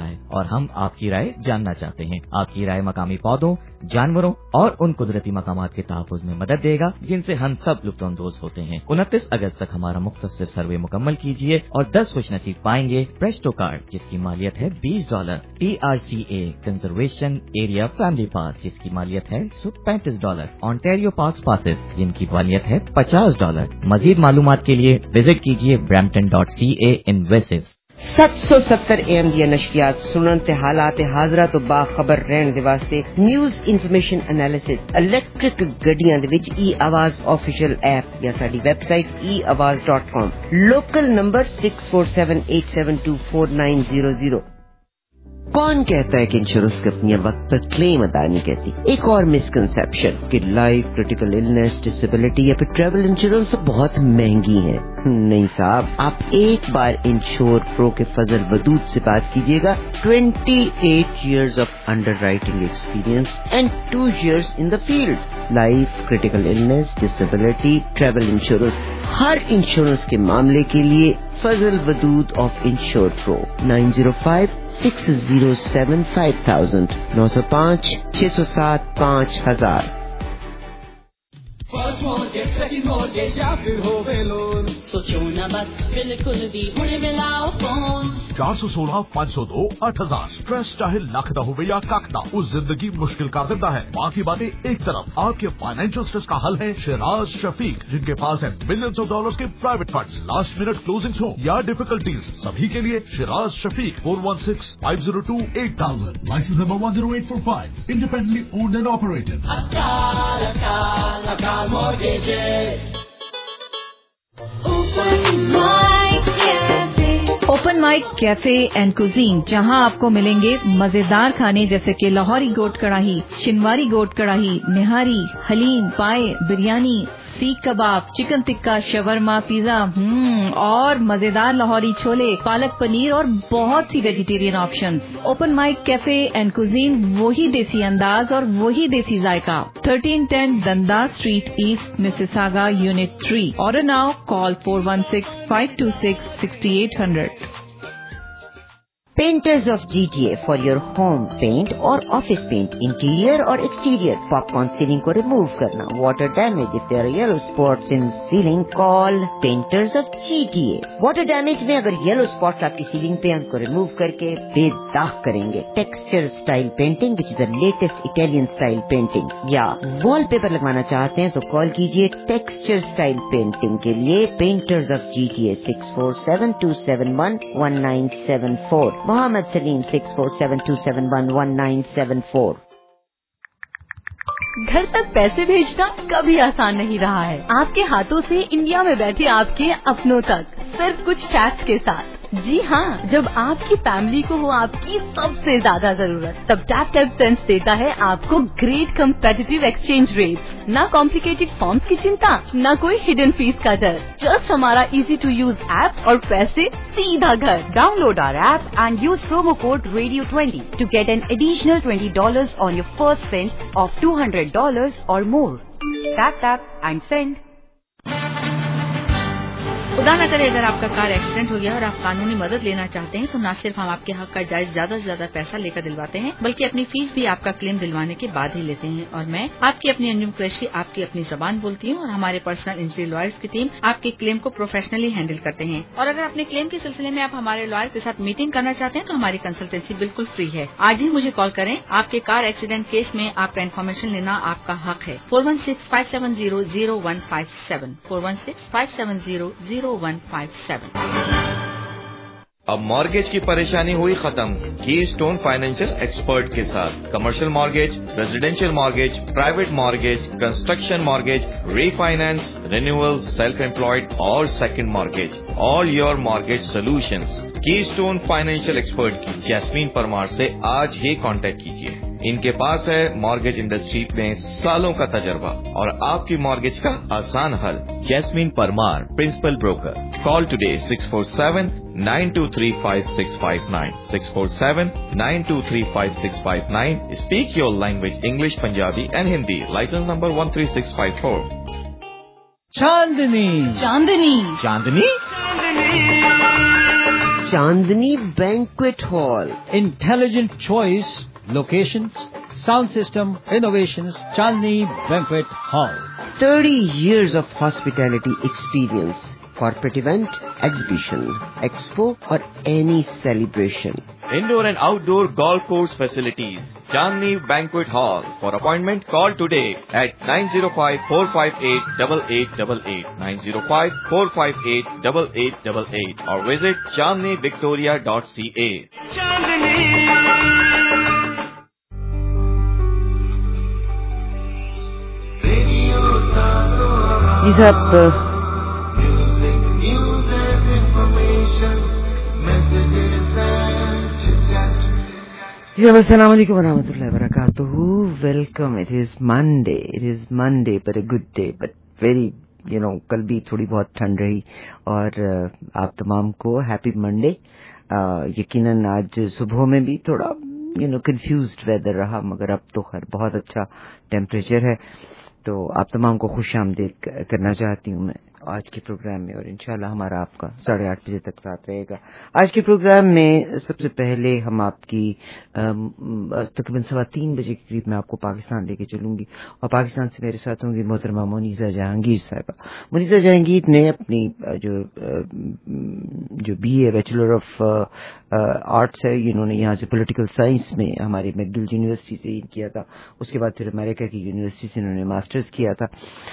है और हम आपकी राय जानना चाहते हैं। आपकी राय मकामी पौधों, जानवरों और उन कुदरती मकामात के तहफ़्फ़ुज़ में मदद देगा जिनसे हम सब लुत्फ़अंदोज़ होते हैं। 29 अगस्त तक हमारा मुख्तसर सर्वे मुकम्मल कीजिए और 10 खुशनसीब पाएंगे प्रेस्टो कार्ड जिसकी मालियत है $20, TRCA conservation area family pass जिसकी मालियत है $35, ऑन्टेरियो पार्क्स पासेस जिनकी मालियत है $50। मजीद मालूमात के लिए विजिट कीजिए brampton.ca in Wessex। 770 AM ਦੀਆਂ ਨਸ਼ਰੀਆਤ ਸੁਣਨ ਤੇ ਹਾਲਾਤ ਹਾਜ਼ਰਾ ਤੋਂ ਬਾਖਬਰ ਰਹਿਣ ਦੇ ਵਾਸਤੇ ਨਿਊਜ਼ ਇਨਫੋਰਮੇਸ਼ਨ ਐਨਾਲਿਸਿਸ ਇਲੈਕਟ੍ਰਿਕ ਗੱਡੀਆਂ ਦੇ ਵਿੱਚ e-ਆਵਾਜ਼ ਆਫੀਸ਼ੀਅਲ ਐਪ ਜਾਂ ਸਾਡੀ ਵੈਬਸਾਈਟ eawaz.com। Local number 6478724900। कौन कहता है कि इंश्योरेंस कंपनियां वक्त पर क्लेम अदा नहीं करती? एक और मिसकंसेप्शन कि लाइफ, क्रिटिकल इलनेस, डिसेबिलिटी या फिर ट्रैवल इंश्योरेंस बहुत महंगी है। नहीं साहब, आप एक बार इंश्योर प्रो के फजल वदूद से बात कीजिएगा। 28 years of underwriting experience and 2 years in the field. Life, critical illness, disability, travel insurance, हर इंश्योरेंस के मामले के लिए Fazal Wadood of insure pro 905-607-5000 905-607-5000। First mortgage, second mortgage या फिर होवे लोन, सोचो ना बस, बिल्कुल भी हुणे मिलाओ फोन। 416-502-8000। स्ट्रेस चाहे लख दा होवे या कख दा, वो जिंदगी मुश्किल कर देता है। बाकी बातें एक तरफ, आपके फाइनेंशियल स्ट्रेस का हल है शिराज शफीक, जिनके पास है मिलियंस ऑफ डॉलर्स के private funds. Last minute closings हो या डिफिकल्टीज, सभी के लिए Shiraz Shafiq 416-502-8000। License number 10845, independently owned and operated. Open mic cafe and cuisine, जहां आपको मिलेंगे मजेदार खाने जैसे कि लाहौरी गोट कढ़ाई, शिनवारी गोट कढ़ाई, निहारी, haleem, paye, biryani, seekh kabab, chicken tikka, shawarma, pizza और मजेदार लाहौरी छोले, पालक पनीर और बहुत सी vegetarian options. Open mic cafe and cuisine, वही देसी अंदाज और वही देसी जायका। 1310 Dundas street east, Mississauga, unit 3। Order now, call 416-526-6800। Painters of GTA for your home paint और office paint, interior और exterior, popcorn ceiling को remove करना, water damage, if there are yellow spots in ceiling, call Painters of GTA। water damage में अगर yellow spots आपकी ceiling पे उनको remove करके बेदाग करेंगे। texture style painting which is the latest Italian style painting, या wallpaper लगवाना चाहते हैं तो कॉल कीजिए texture style painting के लिए Painters of GTA 647-271-1974। Mohammad Salim 647-271-1974। घर तक पैसे भेजना कभी आसान नहीं रहा है, आपके हाथों से इंडिया में बैठे आपके अपनों तक, सिर्फ कुछ टैक्स के साथ। जी हाँ, जब आपकी फैमिली को हो आपकी सबसे ज्यादा जरूरत, तब टैप टैप सेंस देता है आपको ग्रेट कंपेटिटिव एक्सचेंज रेट्स। ना कॉम्प्लिकेटेड फॉर्म्स की चिंता, ना कोई हिडन फीस का डर, जस्ट हमारा इजी टू यूज ऐप और पैसे सीधा घर। Download our app and use promo code Radio20 to get an additional $20 on your first send of $200 or more. Tap tap and send. खुदा न करे अगर आपका कार एक्सीडेंट हो गया और आप कानूनी मदद लेना चाहते हैं तो न सिर्फ हम आपके हक का जायज ज्यादा से ज्यादा पैसा लेकर दिलवाते हैं, बल्कि अपनी फीस भी आपका क्लेम दिलवाने के बाद ही लेते हैं। और मैं आपकी अपनी अंजुम कुरैशी आपकी अपनी जबान बोलती हूँ और हमारे पर्सनल इंजरी लॉयर्स की टीम आपके क्लेम को प्रोफेशनली हैंडल करते हैं। और अगर अपने क्लेम के सिलसिले में आप हमारे लॉयर के साथ मीटिंग करना चाहते हैं तो हमारी कंसल्टेंसी बिल्कुल फ्री है। आज ही मुझे कॉल करें, आपके कार एक्सीडेंट केस में आपका इन्फॉर्मेशन लेना आपका हक है। 416-570-0157 416-570-0157। अब मॉर्गेज की परेशानी हुई खत्म कीस्टोन फाइनेंशियल एक्सपर्ट के साथ। Commercial mortgage, residential mortgage, private mortgage, construction mortgage, refinance, renewal, self employed और second mortgage, all your mortgage solutions. Keystone financial expert की जैस्मीन परमार से आज ही कांटेक्ट कीजिए। इनके पास है मॉर्गेज इंडस्ट्री में सालों का तजर्बा और आपकी मॉर्गेज का आसान हल। Jasmine Parmar, principal broker. Call today 647-923-5659 647-923-5659। Speak your language English, Punjabi and Hindi. License number 13654। Chandni Chandni Chandni Chandni Banquet Hall. Intelligent choice, locations, sound system, innovations, Chandni Banquet Hall. 30 years of hospitality experience. Corporate event, exhibition, expo or any celebration. Indoor and outdoor golf course facilities. Chandni Banquet Hall. For appointment, call today at 905-458-8888, 905-458-8888 or visit chandnivictoria.ca. जी साहब, जी अस्सलाम वालेकुम वरहमतुल्लाहि वबरकातुहू. Welcome. It is Monday but a good day, but very कल भी थोड़ी बहुत ठंड रही और आप तमाम को हैप्पी मंडे. यकीनन आज सुबह में भी थोड़ा कंफ्यूज्ड वेदर रहा, मगर अब तो खैर बहुत अच्छा टेम्परेचर है. तो आप तमाम को खुश आमदीद करना चाहती हूँ मैं आज के प्रोग्राम में, और इंशाल्लाह हमारा आपका 8:30 बजे तक साथ रहेगा. आज के प्रोग्राम में सबसे पहले हम आपकी तकरीबन 3:15 बजे के करीब मैं आपको पाकिस्तान लेके चलूंगी, और पाकिस्तान से मेरे साथ होंगी मोहतरमा मुनीसा जहांगीर साहिबा. मुनीसा जहांगीर ने अपनी जो BA बैचलर ऑफ आर्ट्स है, इन्होंने यहाँ से पॉलिटिकल साइंस में हमारी मैकगिल यूनिवर्सिटी से किया था. उसके बाद फिर अमेरिका की यूनिवर्सिटी से इन्होंने मास्टर्स किया था.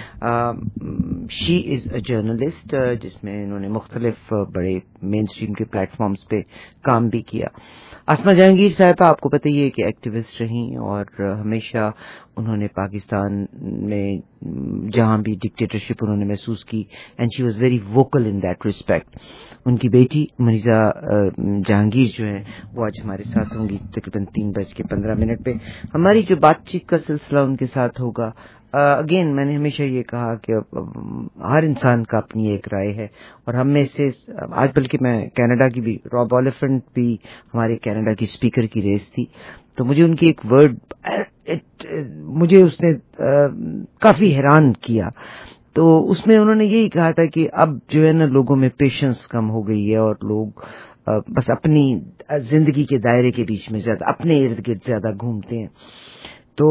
शी इज अ जर्नलिस्ट, जिसमें इन्होंने मुख्तलिफ बड़े मेन स्ट्रीम के प्लेटफॉर्म्स पे काम भी किया. आसमा जहांगीर साहिबा आपको पता ही है कि एक्टिविस्ट रहीं, और हमेशा उन्होंने पाकिस्तान में जहां भी डिक्टेटरशिप उन्होंने महसूस की, and she was very vocal in that respect. उनकी बेटी मुनीसा जहांगीर जो है वो आज हमारे साथ होंगी तकरीबन 3:15 पे. हमारी जो बातचीत का सिलसिला उनके साथ होगा. अगेन मैंने हमेशा ये कहा कि हर इंसान का अपनी एक राय है, और हम में से आज बल्कि मैं कनाडा की भी रॉब ओलिफेंट भी हमारे कनाडा की स्पीकर की रेस थी, तो मुझे उनकी एक वर्ड मुझे उसने काफी हैरान किया. तो उसमें उन्होंने यही कहा था कि अब जो है ना लोगों में पेशेंस कम हो गई है, और लोग बस अपनी जिंदगी के दायरे के बीच में ज्यादा अपने इर्द गिर्द ज्यादा घूमते हैं. तो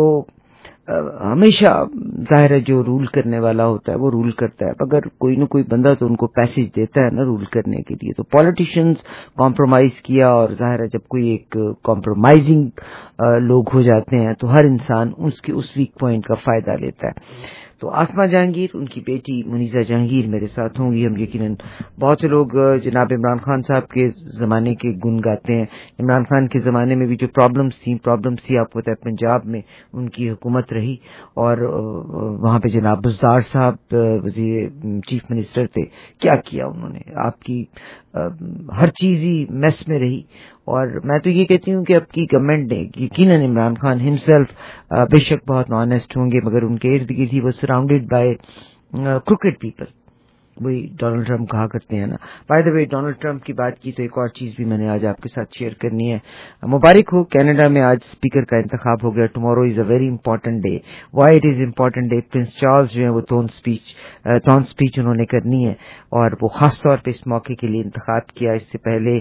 हमेशा जाहिर है जो रूल करने वाला होता है वो रूल करता है, अगर कोई न कोई बंदा तो उनको पैसेज देता है ना रूल करने के लिए. तो पॉलिटिशियंस कॉम्प्रोमाइज किया, और जाहिर है जब कोई एक कॉम्प्रोमाइजिंग लोग हो जाते हैं तो हर इंसान उसके उस वीक पॉइंट का फायदा लेता है. तो आसमा जहांगीर, उनकी बेटी मुनीसा जहांगीर मेरे साथ होंगी. हम यकीनन बहुत से लोग जनाब इमरान खान साहब के ज़माने के गुन गाते हैं. इमरान खान के ज़माने में भी जो प्रॉब्लम्स थी आपको पता है पंजाब में उनकी हुकूमत रही, और वहाँ पे जनाब बुज़दार साहब वज़ीर चीफ मिनिस्टर थे. क्या किया उन्होंने, आपकी हर चीज़ ही मेस में रही. और मैं तो ये कहती हूँ कि अब की गवर्नमेंट ने यकीनन इमरान खान हिमसेल्फ बेशक बहुत ऑनेस्ट होंगे, मगर उनके इर्द गिर्द ही वो सराउंडेड बाय क्रिकेट पीपल. वही डोनाल्ड ट्रम्प कहा करते हैं ना. By the way Donald Trump की बात की तो एक और चीज भी मैंने आज आपके साथ शेयर करनी है. मुबारक हो, कनाडा में आज स्पीकर का इंतखाब हो गया. Tomorrow is a very important day. Why it is important day? Prince Charles जो है वो टोन स्पीच उन्होंने करनी है, और वो खास तौर पे इस मौके के लिए इंतखाब किया. इससे पहले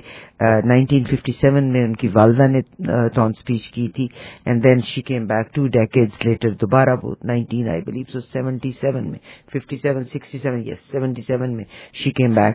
1957 में उनकी वालदा ने टोन स्पीच की थी, and then she came back 2 decades later दोबारा वो 1977 में 77 में शी केम बैक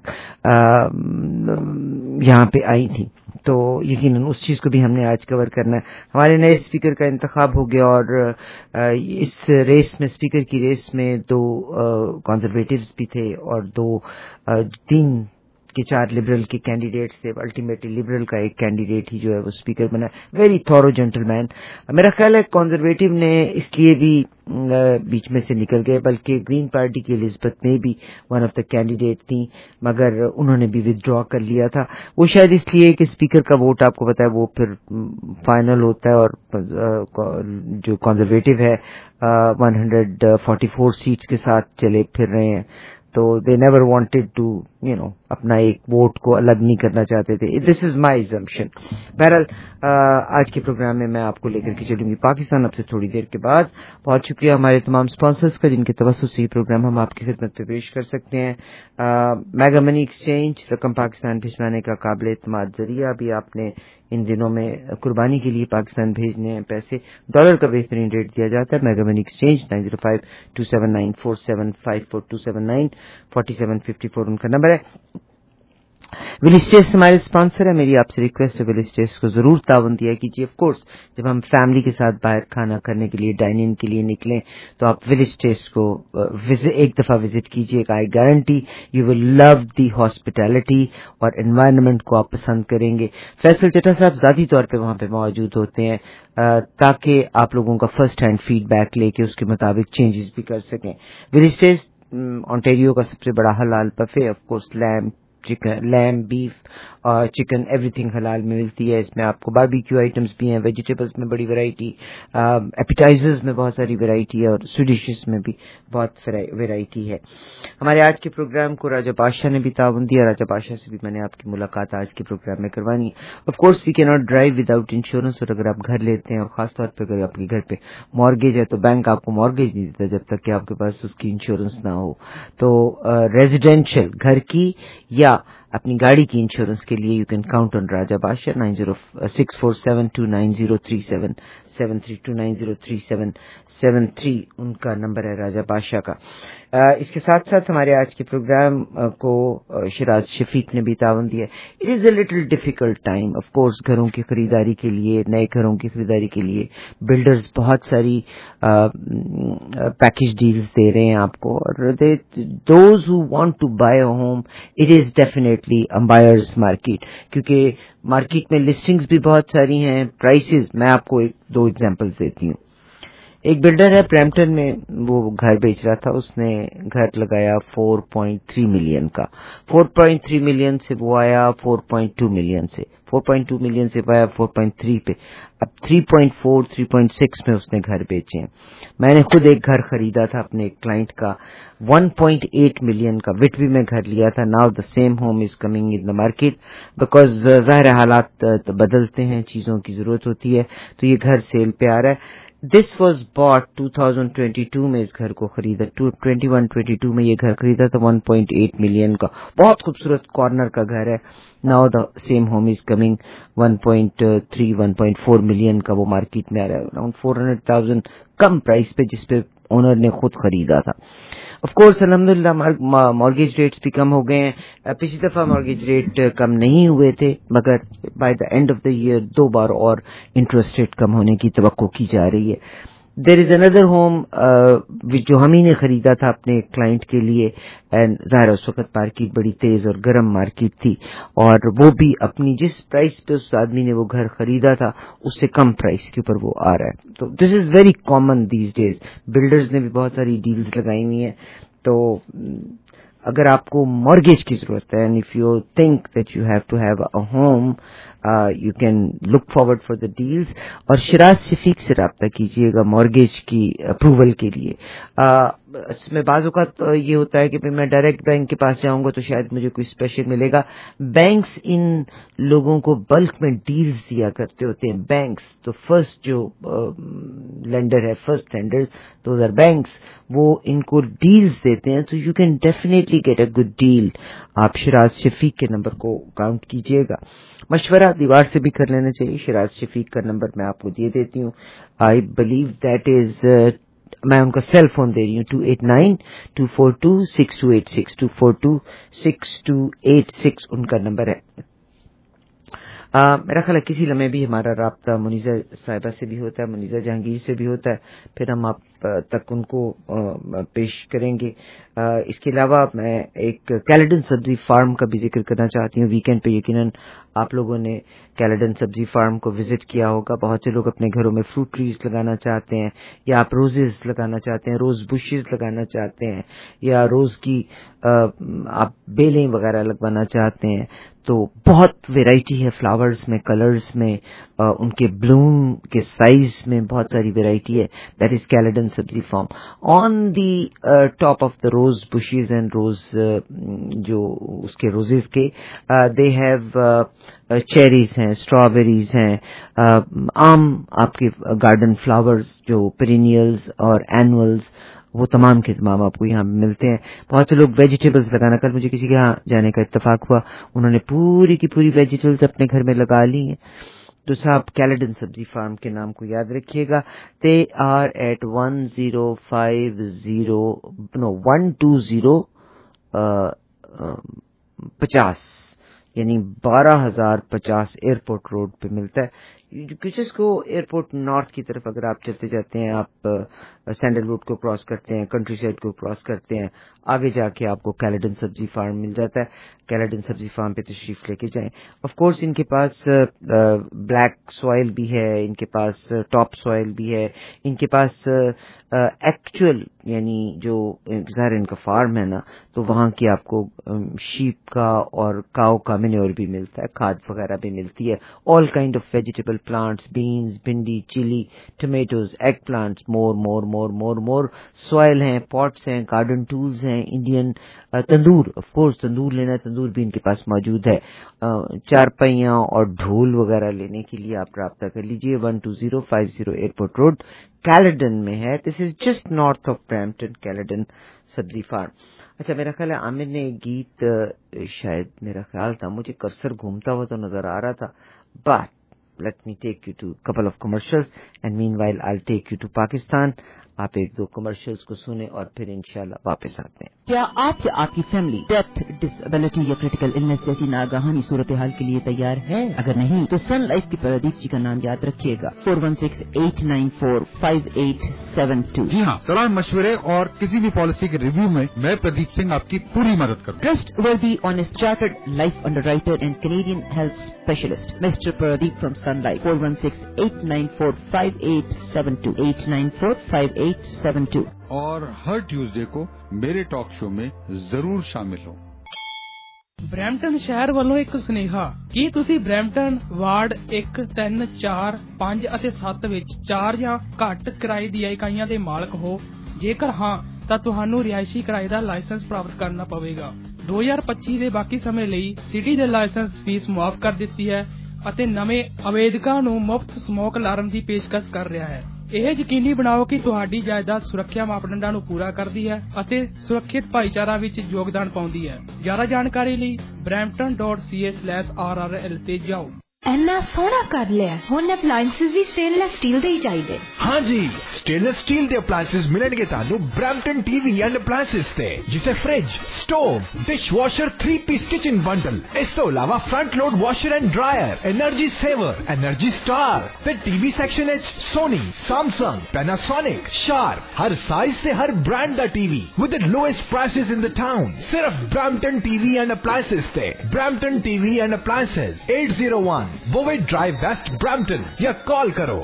यहाँ पे आई थी. तो यकीनन उस चीज को भी हमने आज कवर करना है. हमारे नए स्पीकर का इंतखाब हो गया, और इस रेस में स्पीकर की रेस में 2 कंजर्वेटिव्स भी थे, और 3 के 4 लिबरल के कैंडिडेट्स थे. अल्टीमेटली लिबरल का एक कैंडिडेट ही जो है वो स्पीकर बना. Very thorough gentleman. मेरा ख्याल है कंजर्वेटिव ने इसलिए भी बीच में से निकल गए, बल्कि ग्रीन पार्टी की एलिजाबेथ में भी वन ऑफ द कैंडिडेट थी, मगर उन्होंने भी विथड्रॉ कर लिया था. वो शायद इसलिए कि स्पीकर का वोट आपको पता है वो फिर फाइनल होता है, और जो कंजर्वेटिव है 144 सीट्स के साथ चले फिर रहे हैं. तो दे नेवर वांटेड टू اپنا ایک ووٹ کو الگ نہیں کرنا چاہتے تھے. This is my exemption. بہرحال آج کے پروگرام میں آپ کو لے کر کے چلوں گی پاکستان اب سے تھوڑی دیر کے بعد. بہت شکریہ ہمارے تمام اسپانسرز کا جن کے توسط سے یہ پروگرام ہم آپ کی خدمت پہ پیش کر سکتے ہیں. میگا منی ایکسچینج رقم پاکستان بھجوانے کا قابل اعتماد ذریعہ. ابھی آپ نے ان دنوں میں قربانی کے لیے پاکستان بھیجنے ہیں پیسے, ڈالر کا بہترین ریٹ دیا جاتا ہے. میگا منی ایکسچینج 9052794754 2794754 ان کا نمبر ہے. ولی اسٹیٹس ہمارے اسپانسر ہے. میری آپ سے ریکویسٹ ہے ولی اسٹیٹس کو ضرور تعاون دیا کیجیے. آف کورس جب ہم فیملی کے ساتھ باہر کھانا کھانے کے لیے ڈائن ان کے لیے نکلیں تو آپ ولی اسٹیٹس کو ایک دفعہ وزٹ کیجیے. I guarantee you will love the hospitality اور انوائرمنٹ کو آپ پسند کریں گے. فیصل چٹا صاحب ذاتی طور پہ وہاں پہ موجود ہوتے ہیں تاکہ آپ لوگوں کا فرسٹ ہینڈ فیڈ بیک لے کے اس کے مطابق چینجز بھی کر سکیں. ولی اسٹیٹس آنٹیریو کا سب سے بڑا حلال buffet. Of course lamb beef chicken ایوری تھنگ حلال میں ملتی ہے. اس میں آپ کو باربیکیو آئٹمس بھی ہیں, ویجیٹیبلس میں بڑی ویرائٹی, ایپیٹائزرز میں بہت ساری ویرائٹی ہے اور سویٹ ڈشز میں بھی بہت ویرائٹی ہے. ہمارے آج کے پروگرام کو راجہ بادشاہ نے بھی تعاون دیا. راجہ بادشاہ سے بھی میں نے آپ کی ملاقات آج کے پروگرام میں کروانی. آف کورس وی کی ناٹ ڈرائیو وداؤٹ انشورنس. اور اگر آپ گھر لیتے ہیں اور خاص طور پہ اگر آپ کے گھر پہ مارگیج ہے تو بینک آپ کو مارگیج نہیں دیتا جب تک کہ آپ کے پاس اس کی انشورنس نہ ہو. تو ریزیڈینشیل گھر کی یا اپنی گاڑی کی انشورنس کے لیے you can count on Raja Badshah. 647290373 ان کا نمبر ہے راجہ بادشاہ کا. اس کے ساتھ ساتھ ہمارے آج کے پروگرام کو شراز شفیق نے بھی تعاون دیا. It is a little difficult time of course گھروں کی خریداری کے لیے, نئے گھروں کی خریداری کے لیے بلڈرز بہت ساری پیکج ڈیلز دے رہے ہیں آپ کو. اور those who want to buy a home it is definitely buyers market, کیونکہ مارکیٹ میں لسٹنگز بھی بہت ساری ہیں. پرائسز میں آپ کو 2 ایگزامپل دیتی ہوں. ایک بلڈر ہے پریمپٹن میں, وہ گھر بیچ رہا تھا. اس نے گھر لگایا 4.3 ملین کا. 4.3 ملین سے وہ آیا 4.2 ملین سے, 4.2 ملین سے آیا 4.3 پہ. اب 3.4 3.6 میں اس نے گھر بیچے ہیں. میں نے خود ایک گھر خریدا تھا اپنے ایک کلائنٹ کا 1.8 ملین کا. وٹوی میں گھر لیا تھا. Now the same home is coming in the market because ظاہر حالات بدلتے ہیں, چیزوں کی ضرورت ہوتی ہے, تو یہ گھر سیل پہ آ رہا ہے. دس واز باٹ 2022 میں اس گھر کو خریدا. 21-22 میں یہ گھر خریدا تھا 1.8 ملین کا. بہت خوبصورت کارنر کا گھر ہے. Now the same home is coming 1.3-1.4 million کا. وہ مارکیٹ میں آ رہا ہے اراؤنڈ 400,000 کم پرائس پہ, جس پہ اونر نے خود خریدا تھا. آف کورس الحمدللہ مارگیج ریٹس بھی کم ہو گئے ہیں. پچھلی دفعہ مارگیج ریٹ کم نہیں ہوئے تھے, مگر by the end of the year 2 بار اور انٹرسٹ ریٹ کم ہونے کی توقع کی جا رہی ہے. دیر از اندر ہوم جو ہم ہی نے خریدا تھا اپنے کلائنٹ کے لیے, اینڈ ظاہر اس وقت مارکیٹ بڑی تیز اور گرم مارکیٹ تھی, اور وہ بھی اپنی جس پرائس پہ اس آدمی نے وہ گھر خریدا تھا اس سے کم پرائس کے اوپر وہ آ رہا ہے. تو this is very common these days. Builders نے بھی بہت ساری ڈیلز لگائی ہوئی ہیں. تو اگر آپ کو مارگیج کی ضرورت ہے, and if you think that you have to have a home, you can look forward for the deals. اور شراز شفیق سے رابطہ کیجیے گا مارگیج کی اپروول کے لیے. اس میں بعض اوقات یہ ہوتا ہے کہ میں ڈائریکٹ بینک کے پاس جاؤں گا تو شاید مجھے کوئی اسپیشل ملے گا. بینکس ان لوگوں کو بلک میں ڈیلز دیا کرتے ہوتے ہیں. بینکس تو فرسٹ جو لینڈر ہے, first lenders, those are banks, وہ ان کو ڈیلز دیتے ہیں. تو you can definitely get a good deal. آپ شراز شفیق کے نمبر کو کاؤنٹ کیجیے گا. مشورہ دیوار سے بھی کر لینا چاہیے. شراز شفیق کا نمبر میں آپ کو دے دیتی ہوں. آئی بلیو دیٹ از, میں ان کا سیل فون دے رہی ہوں 289-242-6286 242-6286 ان کا نمبر ہے. میرا خیال ہے کسی لمحے بھی ہمارا رابطہ منیزہ صاحبہ سے بھی ہوتا ہے, منیزہ جہانگیر سے بھی ہوتا ہے, پھر ہم آپ تک ان کو پیش کریں گے. اس کے علاوہ میں ایک کیلیڈن سبزی فارم کا بھی ذکر کرنا چاہتی ہوں. ویکینڈ پہ یقیناً آپ لوگوں نے کیلیڈن سبزی فارم کو وزٹ کیا ہوگا. بہت سے لوگ اپنے گھروں میں فروٹ ٹریز لگانا چاہتے ہیں, یا آپ روزز لگانا چاہتے ہیں, روز بشز لگانا چاہتے ہیں, یا روز کی آپ بیلیں وغیرہ لگوانا چاہتے ہیں. تو بہت ویرائٹی ہے فلاورز میں, کلرز میں, ان کے بلوم کے سائز میں بہت ساری ویرائٹی ہے. That is Caledon Caledon Sabzi Farm. On the top of the rose bushes and rose جو اس کے roses کے they have cherries ہیں, strawberries ہیں, عام آپ کے garden flowers جو perennials اور annuals وہ تمام کے تمام آپ کو یہاں ملتے ہیں. بہت سے لوگ ویجیٹیبلز لگانا, کل مجھے کسی کے یہاں جانے کا اتفاق ہوا, انہوں نے پوری کی پوری ویجیٹیبلز اپنے گھر میں لگا لی ہیں. تو صاحب کیلیڈن سبزی فارم کے نام کو یاد رکھیے گا. They are at 12050 یعنی 12050 ایئرپورٹ روڈ پہ ملتا ہے. جس کو ایئرپورٹ نارتھ کی طرف اگر آپ چلتے جاتے ہیں, آپ سینڈل ووڈ کو کراس کرتے ہیں, کنٹری سائڈ کو کراس کرتے ہیں, آگے جا کے آپ کو کیلیڈن سبزی فارم مل جاتا ہے. کیلیڈن سبزی فارم پہ تشریف لے کے جائیں. آف کورس ان کے پاس بلیک سوائل بھی ہے, ان کے پاس ٹاپ سوائل بھی ہے, ان کے پاس ایکچوئل یعنی جو ظاہر ان کا فارم ہے نا, تو وہاں کی آپ کو شیپ کا اور کاؤ کا مینیور بھی ملتا ہے, کھاد وغیرہ بھی ملتی ہے. All kind of vegetable plants, beans, bhindi, chili, tomatoes, egg plants, more soil ہیں, پاٹس ہیں, گارڈن ٹولز ہیں, Indian tandoor, of course tandoor لینا ہے, تندور بھی ان کے پاس موجود ہے. چارپائیاں اور ڈھول وغیرہ لینے کے لیے آپ رابطہ کر لیجئے. 12050 ایئرپورٹ روڈ کیلیڈن میں ہے. This is just north of Brampton, Caledon Sabzi farm. اچھا, میرا خیال ہے عامر نے ایک گیت, شاید میرا خیال تھا, مجھے کرسر گھومتا ہوا تو نظر آ رہا تھا, but let me take you to a couple of commercials and meanwhile I'll take you to Pakistan. آپ ایک دو کمرشلز کو سنیں اور پھر انشاءاللہ واپس آتے ہیں. کیا آپ یا آپ کی فیملی ڈیتھ, ڈسیبلٹی یا کریٹیکل النس جیسی ناگہانی صورتحال کے لیے تیار ہے؟ اگر نہیں تو سن لائف کی پردیپ جی کا نام یاد رکھیے گا. 4168945872. جی ہاں, صلاح مشورے اور کسی بھی پالیسی کے ریویو میں میں پردیپ سنگھ آپ کی پوری مدد کروں. Trustworthy, honest, chartered life underwriter and Canadian health specialist mister Pradeep from Sun Life. 4168945872. 8945872. اور ہر ٹیوزڈے کو میرے ٹاک شو میں ضرور شامل ہوں. برੈਂਪਟਨ ਸ਼ਹਿਰ ਵੱਲੋਂ ਇੱਕ ਸੁਨੇਹਾ. ਕੀ ਤੁਸੀਂ ਬ੍ਰੈਂਪਟਨ ਵਾਰਡ 1, 3, 4, 5 ਅਤੇ 7 ਵਿੱਚ 4 ਜਾਂ ਘੱਟ ਕਿਰਾਏ ਦੀਆਂ ਇਕਾਈਆਂ ਦੇ ਮਾਲਕ ਹੋ? ਜੇਕਰ ਹਾਂ ਤਾਂ ਤੁਹਾਨੂੰ ਰਿਹਾਇਸ਼ੀ ਕਿਰਾਏ ਦਾ ਲਾਇਸੈਂਸ ਪ੍ਰਾਪਤ ਕਰਨਾ ਪਵੇਗਾ. 2025 ਦੇ ਬਾਕੀ ਸਮੇਂ ਲਈ ਸਿਟੀ ਦੇ ਲਾਇਸੈਂਸ ਫੀਸ ਮੁਆਫ ਕਰ ਦਿੱਤੀ ਹੈ ਅਤੇ ਨਵੇਂ ਆਵੇਦਕਾਂ ਨੂੰ ਮੁਫਤ ਸਮੋਕ ਅਲਾਰਮ ਦੀ ਪੇਸ਼ਕਸ਼ ਕਰ ਰਿਹਾ ਹੈ. ਇਹ ਯਕੀਨੀ ਬਣਾਓ ਕਿ ਤੁਹਾਡੀ ਜਾਇਦਾਦ ਸੁਰੱਖਿਆ ਮਾਪਦੰਡਾਂ ਨੂੰ ਪੂਰਾ ਕਰਦੀ ਹੈ ਅਤੇ ਸੁਰੱਖਿਅਤ ਭਾਈਚਾਰਾ ਵਿੱਚ ਯੋਗਦਾਨ ਪਾਉਂਦੀ ਹੈ. ਜ਼ਿਆਦਾ ਜਾਣਕਾਰੀ ਲਈ brampton.ca/rrl ਤੇ ਜਾਓ. ਇੰਨਾ ਸੋਹਣਾ ਕਰ ਲਿਆ, ਹੁਣ ਅਪਲਾਈਐਂਸਿਸ ਵੀ ਸਟੇਨਲੈਸ ਸਟੀਲ ਦੇ ਹੀ ਚਾਹੀਦੇ. हाँ जी, स्टेनलेस स्टील के अप्लायंसेस मिलेंगे तानू ब्रैम्पटन टीवी एंड अप्लायंसेस ते, जिसे fridge, stove, dish washer, 3-piece kitchen bundle, इस तो अलावा front load washer and dryer, energy saver, energy star, फिर टीवी सेक्शन है सोनी, सैमसंग, पैनासोनिक, शार्प, हर साइज से हर ब्रांड का TV with the lowest prices in the town. सिर्फ ब्रैम्पटन टीवी एंड अप्लायंसेस ते. Brampton TV and appliances 801 बोवेट drive west Brampton, या call करो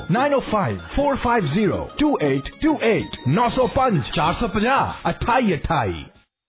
905-450-2828. 905-450-2828.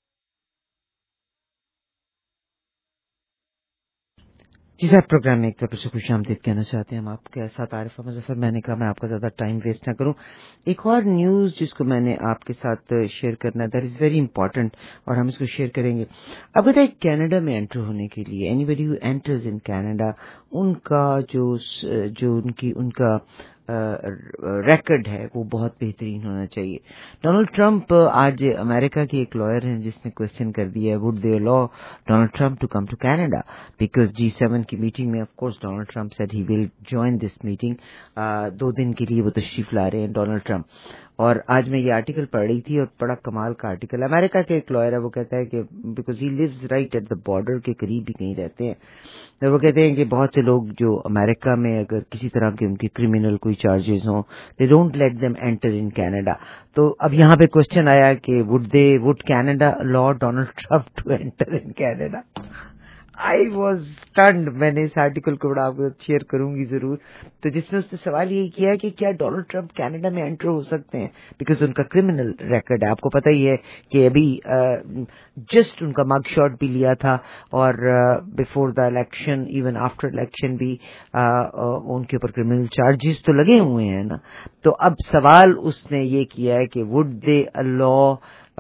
جی صاحب, پروگرام میں ایک طرف سے خوش آمدید کہنا چاہتے ہیں ہم آپ کے ساتھ. عارف احمد ظفر. میں نے کہا میں آپ کا زیادہ ٹائم ویسٹ نہ کروں. ایک اور نیوز جس کو میں نے آپ کے ساتھ شیئر کرنا ہے, دیٹ از ویری امپورٹنٹ, اور ہم اس کو شیئر کریں گے. اب بتا ہے کینیڈا میں انٹر ہونے کے لیے, anybody who enters in Canada, ان کا جو ان کا ریکارڈ ہے وہ بہت بہترین ہونا چاہیے. ڈونلڈ ٹرمپ, آج امریکہ کے ایک لائر ہیں جس نے کوشچن کر دیا ہے would they allow Donald Trump to come to Canada, because G7 کی میٹنگ میں of course Donald Trump said he will join this meeting. 2 دن کے لیے وہ تشریف لا رہے ہیں ڈونلڈ ٹرمپ. اور آج میں یہ آرٹیکل پڑھ رہی تھی, اور بڑا کمال کا آرٹیکل. امریکہ کا ایک لائر ہے, وہ کہتا ہے کہ because he lives right at the border کے قریب ہی کہیں رہتے ہیں, اور وہ کہتے ہیں کہ بہت سے لوگ جو امریکہ میں اگر کسی طرح کے ان کے کرمنل کوئی چارجز ہوں, they don't let them enter in Canada. تو اب یہاں پہ کوشچن آیا کہ would Canada allow Donald Trump to enter in Canada. I was stunned. میں نے اس آرٹیکل کو بڑا آپ کو شیئر کروں گی ضرور. تو جس میں اس نے سوال یہی کیا کہ کیا ڈونلڈ ٹرمپ کینیڈا میں انٹر ہو سکتے ہیں, بیکاز ان کا کرمنل ریکارڈ ہے. آپ کو پتہ ہی ہے کہ ابھی جسٹ ان کا مگ شاٹ بھی لیا تھا, اور before the election even after election بھی ان کے اوپر کرمنل چارجز تو لگے ہوئے ہیں نا. تو اب سوال اس نے یہ کیا ہے کہ would they allow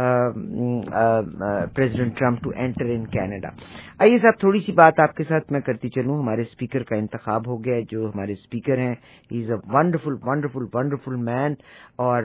president Trump to enter in Canada. آئیے صاحب تھوڑی سی بات آپ کے ساتھ میں کرتی چلوں. ہمارے اسپیکر کا انتخاب ہو گیا ہے. جو ہمارے اسپیکر ہیں, he is a wonderful wonderful wonderful man, اور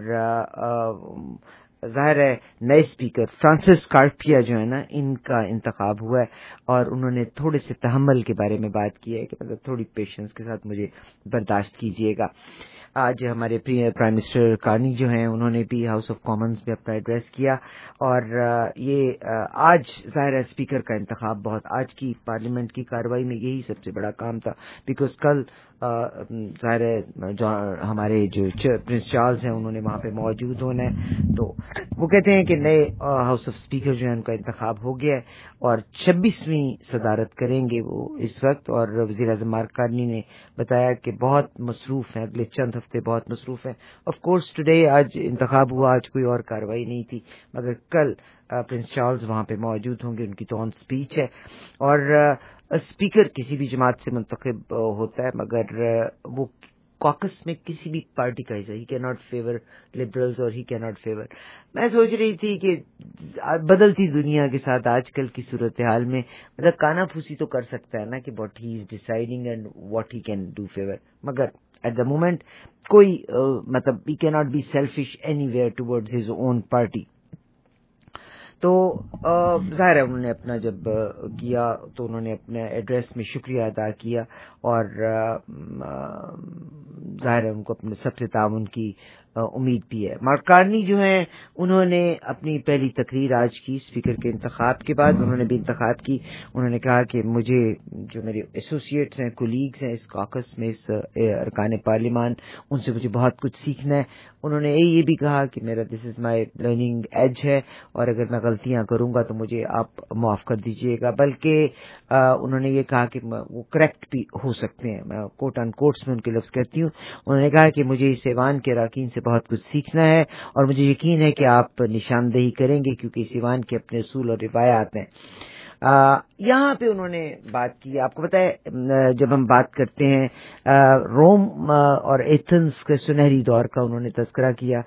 ظاہر ہے نئے اسپیکر فرانسس کارپیا جو ہے نا, ان کا انتخاب ہوا ہے, اور انہوں نے تھوڑے سے تحمل کے بارے میں بات کی ہے کہ مطلب تھوڑی پیشنس کے ساتھ مجھے برداشت کیجیے گا. آج ہمارے پرائم منسٹر کارنی جو ہیں, انہوں نے بھی ہاؤس آف کامنز میں اپنا ایڈریس کیا, اور یہ آج ظاہر ہے اسپیکر کا انتخاب بہت آج کی پارلیمنٹ کی کارروائی میں یہی سب سے بڑا کام تھا, بیکاز کل ظاہر ہے ہمارے جو پرنس چارلز ہیں انہوں نے وہاں پہ موجود ہونا ہے. تو وہ کہتے ہیں کہ نئے ہاؤس آف اسپیکر جو ہے ان کا انتخاب ہو گیا ہے, اور 26ویں صدارت کریں گے وہ اس وقت. اور وزیر اعظم مارک کارنی نے بتایا کہ بہت مصروف ہیں, اگلے چند ہفتے بہت مصروف ہیں. آف کورس ٹوڈے آج انتخاب ہوا, آج کوئی اور کارروائی نہیں تھی, مگر کل پرنس چارلز وہاں پہ موجود ہوں گے, ان کی تو آن اسپیچ ہے. اور اسپیکر کسی بھی جماعت سے منتخب ہوتا ہے, مگر وہ کاکس میں کسی بھی پارٹی کا حصہ, ہی کی ناٹ فیور لبرلز اور ہی کی ناٹ فیور. میں سوچ رہی تھی کہ بدلتی دنیا کے ساتھ آج کل کی صورتحال میں مطلب کانا پھوسی تو کر سکتا ہے نا کہ what he is deciding and what he can do favour, مگر ایٹ دا مومنٹ کوئی مطلب ہی کی not be selfish anywhere towards his own party. تو ظاہر ہے انہوں نے اپنا جب کیا تو انہوں نے اپنے ایڈریس میں شکریہ ادا کیا, اور ظاہر ہے ان کو اپنے سب سے تعاون کی امید بھی ہے. مارک کارنی جو ہیں انہوں نے اپنی پہلی تقریر آج کی اسپیکر کے انتخاب کے بعد, انہوں نے بھی انتخاب کی. انہوں نے کہا کہ مجھے جو میرے ایسوسیٹس ہیں, کولیگز ہیں اس کاکس میں, اس ارکان پارلیمان, ان سے مجھے بہت کچھ سیکھنا ہے. انہوں نے یہ بھی کہا کہ میرا دس از مائی لرننگ ایج ہے, اور اگر میں غلطیاں کروں گا تو مجھے آپ معاف کر دیجیے گا. بلکہ انہوں نے یہ کہا کہ وہ کریکٹ بھی ہو سکتے ہیں, میں کوٹ ان کوٹس میں ان کے لفظ کہتی ہوں. انہوں نے کہا کہ مجھے اس ایوان کے اراکین سے بہت کچھ سیکھنا ہے, اور مجھے یقین ہے کہ آپ نشاندہی کریں گے, کیونکہ اس ایوان کے اپنے اصول اور روایات ہیں. یہاں پہ انہوں نے بات کی, آپ کو پتہ ہے جب ہم بات کرتے ہیں روم اور ایتھنز کے سنہری دور کا انہوں نے تذکرہ کیا.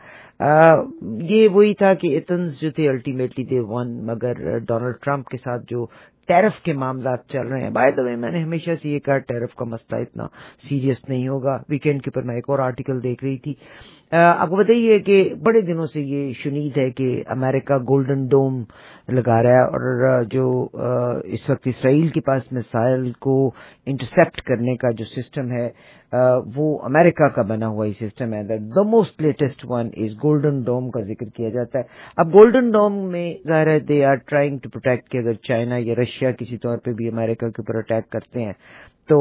یہ وہی تھا کہ ایتھنز جو تھے الٹیمیٹلی دے ون, مگر ڈونلڈ ٹرمپ کے ساتھ جو ٹیرف کے معاملات چل رہے ہیں, بائی دا وے میں نے ہمیشہ سے یہ کہا ٹیرف کا مسئلہ اتنا سیریس نہیں ہوگا. ویکینڈ کے اوپر میں ایک اور آرٹیکل دیکھ رہی تھی, آپ کو بتائیے کہ بڑے دنوں سے یہ شنید ہے کہ امریکہ گولڈن ڈوم لگا رہا ہے, اور جو اس وقت اسرائیل کے پاس میسائل کو انٹرسپٹ کرنے کا جو سسٹم ہے وہ امریکہ کا بنا ہوا ہی سسٹم ہے. The most latest one is golden dome کا ذکر کیا جاتا ہے. اب گولڈن ڈوم میں ظاہر ہے they are trying to protect کہ اگر چائنا یا رشیا کسی طور پہ بھی امریکہ کے اوپر اٹیک کرتے ہیں تو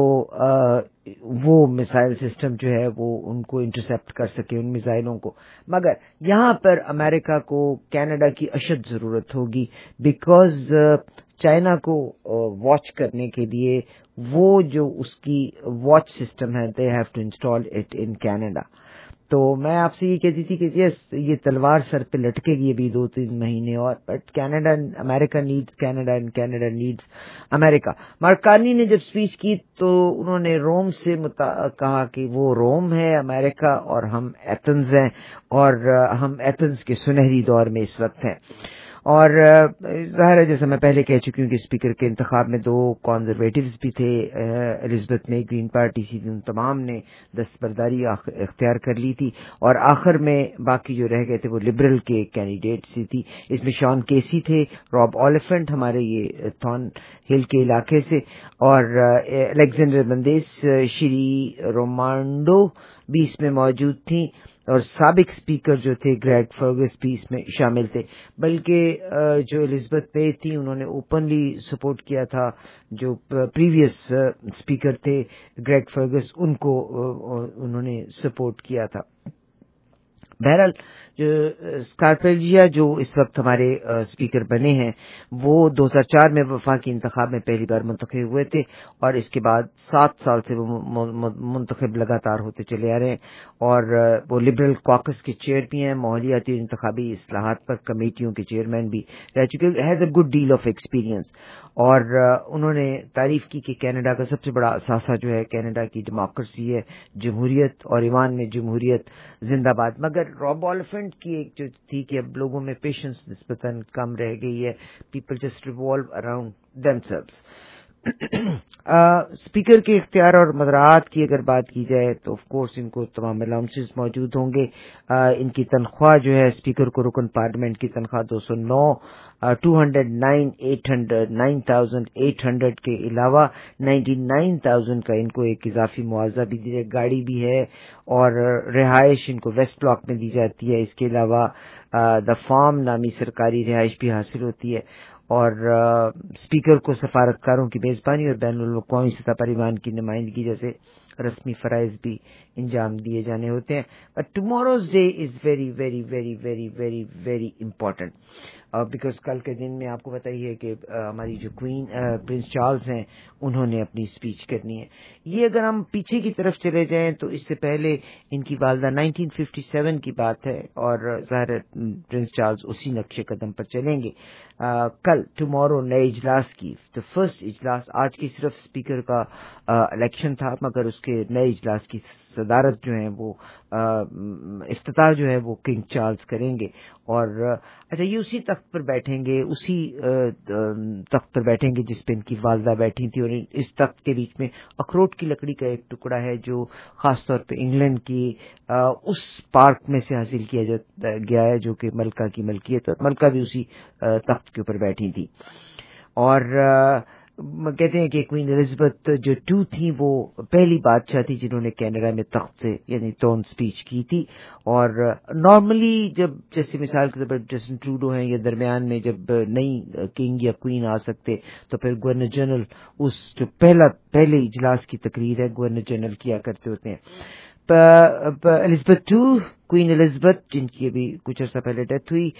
وہ میسائل سسٹم جو ہے وہ ان کو انٹرسپٹ کر سکے, ان میسائلوں کو. مگر یہاں پر امریکہ کو کینیڈا کی اشد ضرورت ہوگی, بیکاز چائنا کو واچ کرنے کے لیے وہ جو اس کی واچ سسٹم ہے they have to install it in Canada. تو میں آپ سے یہ کہتی تھی کہ یس یہ تلوار سر پہ لٹکے گی ابھی 2-3 مہینے اور, but Canada America needs Canada and Canada needs America. Mark Carney نے جب اسپیچ کی تو انہوں نے روم سے کہا کہ وہ روم ہے امریکہ اور ہم ایتھنز ہیں, اور ہم ایتھنز کے سنہری دور میں اس وقت ہیں. اور ظاہر ہے جیسا میں پہلے کہہ چکی ہوں کہ اسپیکر کے انتخاب میں 2 کنزرویٹوز بھی تھے, الزبتھ میں گرین پارٹی سی, ان تمام نے دستبرداری اختیار کر لی تھی, اور آخر میں باقی جو رہ گئے تھے وہ لبرل کے کینڈیڈیٹ سی تھی. اس میں شان کیسی تھے, راب اولیفنٹ ہمارے یہ تھون ہل کے علاقے سے, اور الیگزینڈر بندیس, شری رومانڈو بھی اس میں موجود تھیں, اور سابق اسپیکر جو تھے گریگ فرگس بھی اس میں شامل تھے. بلکہ جو الزبتھ میں تھی انہوں نے اوپنلی سپورٹ کیا تھا جو پریویس اسپیکر تھے گریگ فرگس, ان کو انہوں نے سپورٹ کیا تھا. بہرحال جو اسکارپیلجیا جو اس وقت ہمارے اسپیکر بنے ہیں وہ 2004 میں وفاقی انتخاب میں پہلی بار منتخب ہوئے تھے اور اس کے بعد 7 سال سے وہ منتخب لگاتار ہوتے چلے آ رہے ہیں اور وہ لبرل کاکس کے چیئر بھی ہیں, ماحولیاتی انتخابی اصلاحات پر کمیٹیوں کے چیئرمین بھی رہ چکے, has a good deal of experience. اور انہوں نے تعریف کی کہ کینیڈا کا سب سے بڑا اثاثہ جو ہے کینیڈا کی ڈیموکریسی ہے, جمہوریت, اور ایوان میں جمہوریت زندہ باد. مگر راب آلیفنٹ کی ایک جو تھی کہ اب لوگوں میں پیشنس نسبتاً کم رہ گئی ہے, people just revolve around themselves. Speaker کے اختیار اور مدراعات کی اگر بات کی جائے تو آف کورس ان کو تمام الاؤنسز موجود ہوں گے. ان کی تنخواہ جو ہے اسپیکر کو رکن پارلیمنٹ کی تنخواہ 9,800 کے علاوہ 99,000 کا ان کو ایک اضافی معاوضہ بھی دی جائے, گاڑی بھی ہے اور رہائش ان کو ویسٹ بلاک میں دی جاتی ہے. اس کے علاوہ دا فارم نامی سرکاری رہائش بھی حاصل ہوتی ہے اور اسپیکر کو سفارتکاروں کی میزبانی اور بین الاقوامی سطح پر ایوان کی نمائندگی جیسے رسمی فرائض بھی انجام دیے جانے ہوتے ہیں. But tomorrow's day is very very very very very very important because کل کے دن میں آپ کو بتائیے کہ ہماری جو کوئین پرنس چارلز ہیں انہوں نے اپنی اسپیچ کرنی ہے. یہ اگر ہم پیچھے کی طرف چلے جائیں تو اس سے پہلے ان کی والدہ 1957 کی بات ہے اور ظاہر پرنس چارلز اسی نقش قدم پر چلیں گے. کل ٹمارو نئے اجلاس کی تو فرسٹ اجلاس, آج کی صرف اسپیکر کا الیکشن تھا مگر اس کے نئے اجلاس کی صدارت جو ہے وہ افتتاح جو ہے وہ کنگ چارلز کریں گے. اور اچھا یہ اسی تخت پر بیٹھیں گے, اسی تخت پر بیٹھیں گے جس پہ ان کی والدہ بیٹھی تھی, اور اس تخت کے بیچ میں اخروٹ کی لکڑی کا ایک ٹکڑا ہے جو خاص طور پہ انگلینڈ کی اس پارک میں سے حاصل کیا گیا ہے جو کہ ملکہ کی ملکیت, اور ملکہ بھی اسی تخت کے اوپر بیٹھی تھی. اور کہتے ہیں کہ کوئین الزبتھ جو 2 تھیں وہ پہلی بادشاہ تھی جنہوں نے کینیڈا میں تخت سے یعنی تون سپیچ کی تھی. اور نارملی جب جیسے مثال کے طور پر جسٹن ٹروڈو ہیں یا درمیان میں جب نئی کنگ یا کوئین آ سکتے تو پھر گورنر جنرل اس جو پہلے اجلاس کی تقریر ہے گورنر جنرل کیا کرتے ہوتے ہیں. الزبتھ 2 کوئین الزبتھ جن کی ابھی کچھ عرصہ پہلے ڈیتھ ہوئی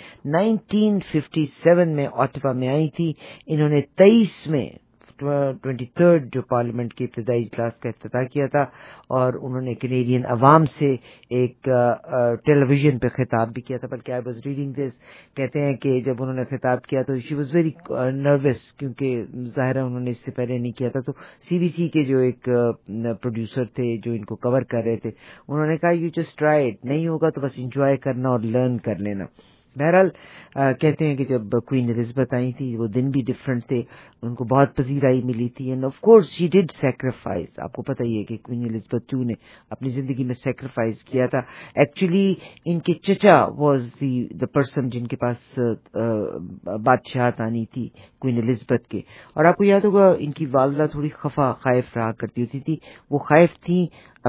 1957 میں آٹوا میں آئی تھی. انہوں نے 23 میں 23rd جو پارلیمنٹ کے ابتدائی اجلاس کا افتتاح کیا تھا اور انہوں نے کینیڈین عوام سے ایک ٹیلی ویژن پہ خطاب بھی کیا تھا. بلکہ آئی واز ریڈنگ دس, کہتے ہیں کہ جب انہوں نے خطاب کیا تو شی واز ویری نروس کیونکہ ظاہر انہوں نے اس سے پہلے نہیں کیا تھا. تو سی بی سی کے جو ایک پروڈیوسر تھے جو ان کو کور کر رہے تھے انہوں نے کہا یو جسٹ ٹرائی اٹ, نہیں ہوگا تو بس انجوائے کرنا اور لرن کر لینا. بہرحال کہتے ہیں کہ جب کوئین الزبتھ آئی تھی وہ دن بھی ڈفرینٹ تھے, ان کو بہت پذیرائی ملی تھی and of course she did sacrifice. آپ کو پتہ ہی ہے کہ کوئین الزبتھ 2 نے اپنی زندگی میں سیکریفائز کیا تھا. ایکچولی ان کے چچا واز دی پرسن جن کے پاس بادشاہت آنی تھی کوئین الزبتھ کے. اور آپ کو یاد ہوگا ان کی والدہ تھوڑی خائف رہا کرتی ہوتی تھی. وہ خائف تھیں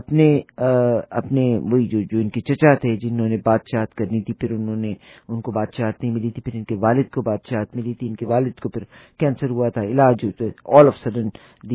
اپنے وہی جو ان کے چچا تھے جنہوں نے بادشاہت کرنی تھی, پھر ان کو بادشاہت نہیں ملی تھی, پھر ان کے والد کو بادشاہت ملی تھی. ان کے والد کو پھر کینسر ہوا تھا, علاج آل آف سڈن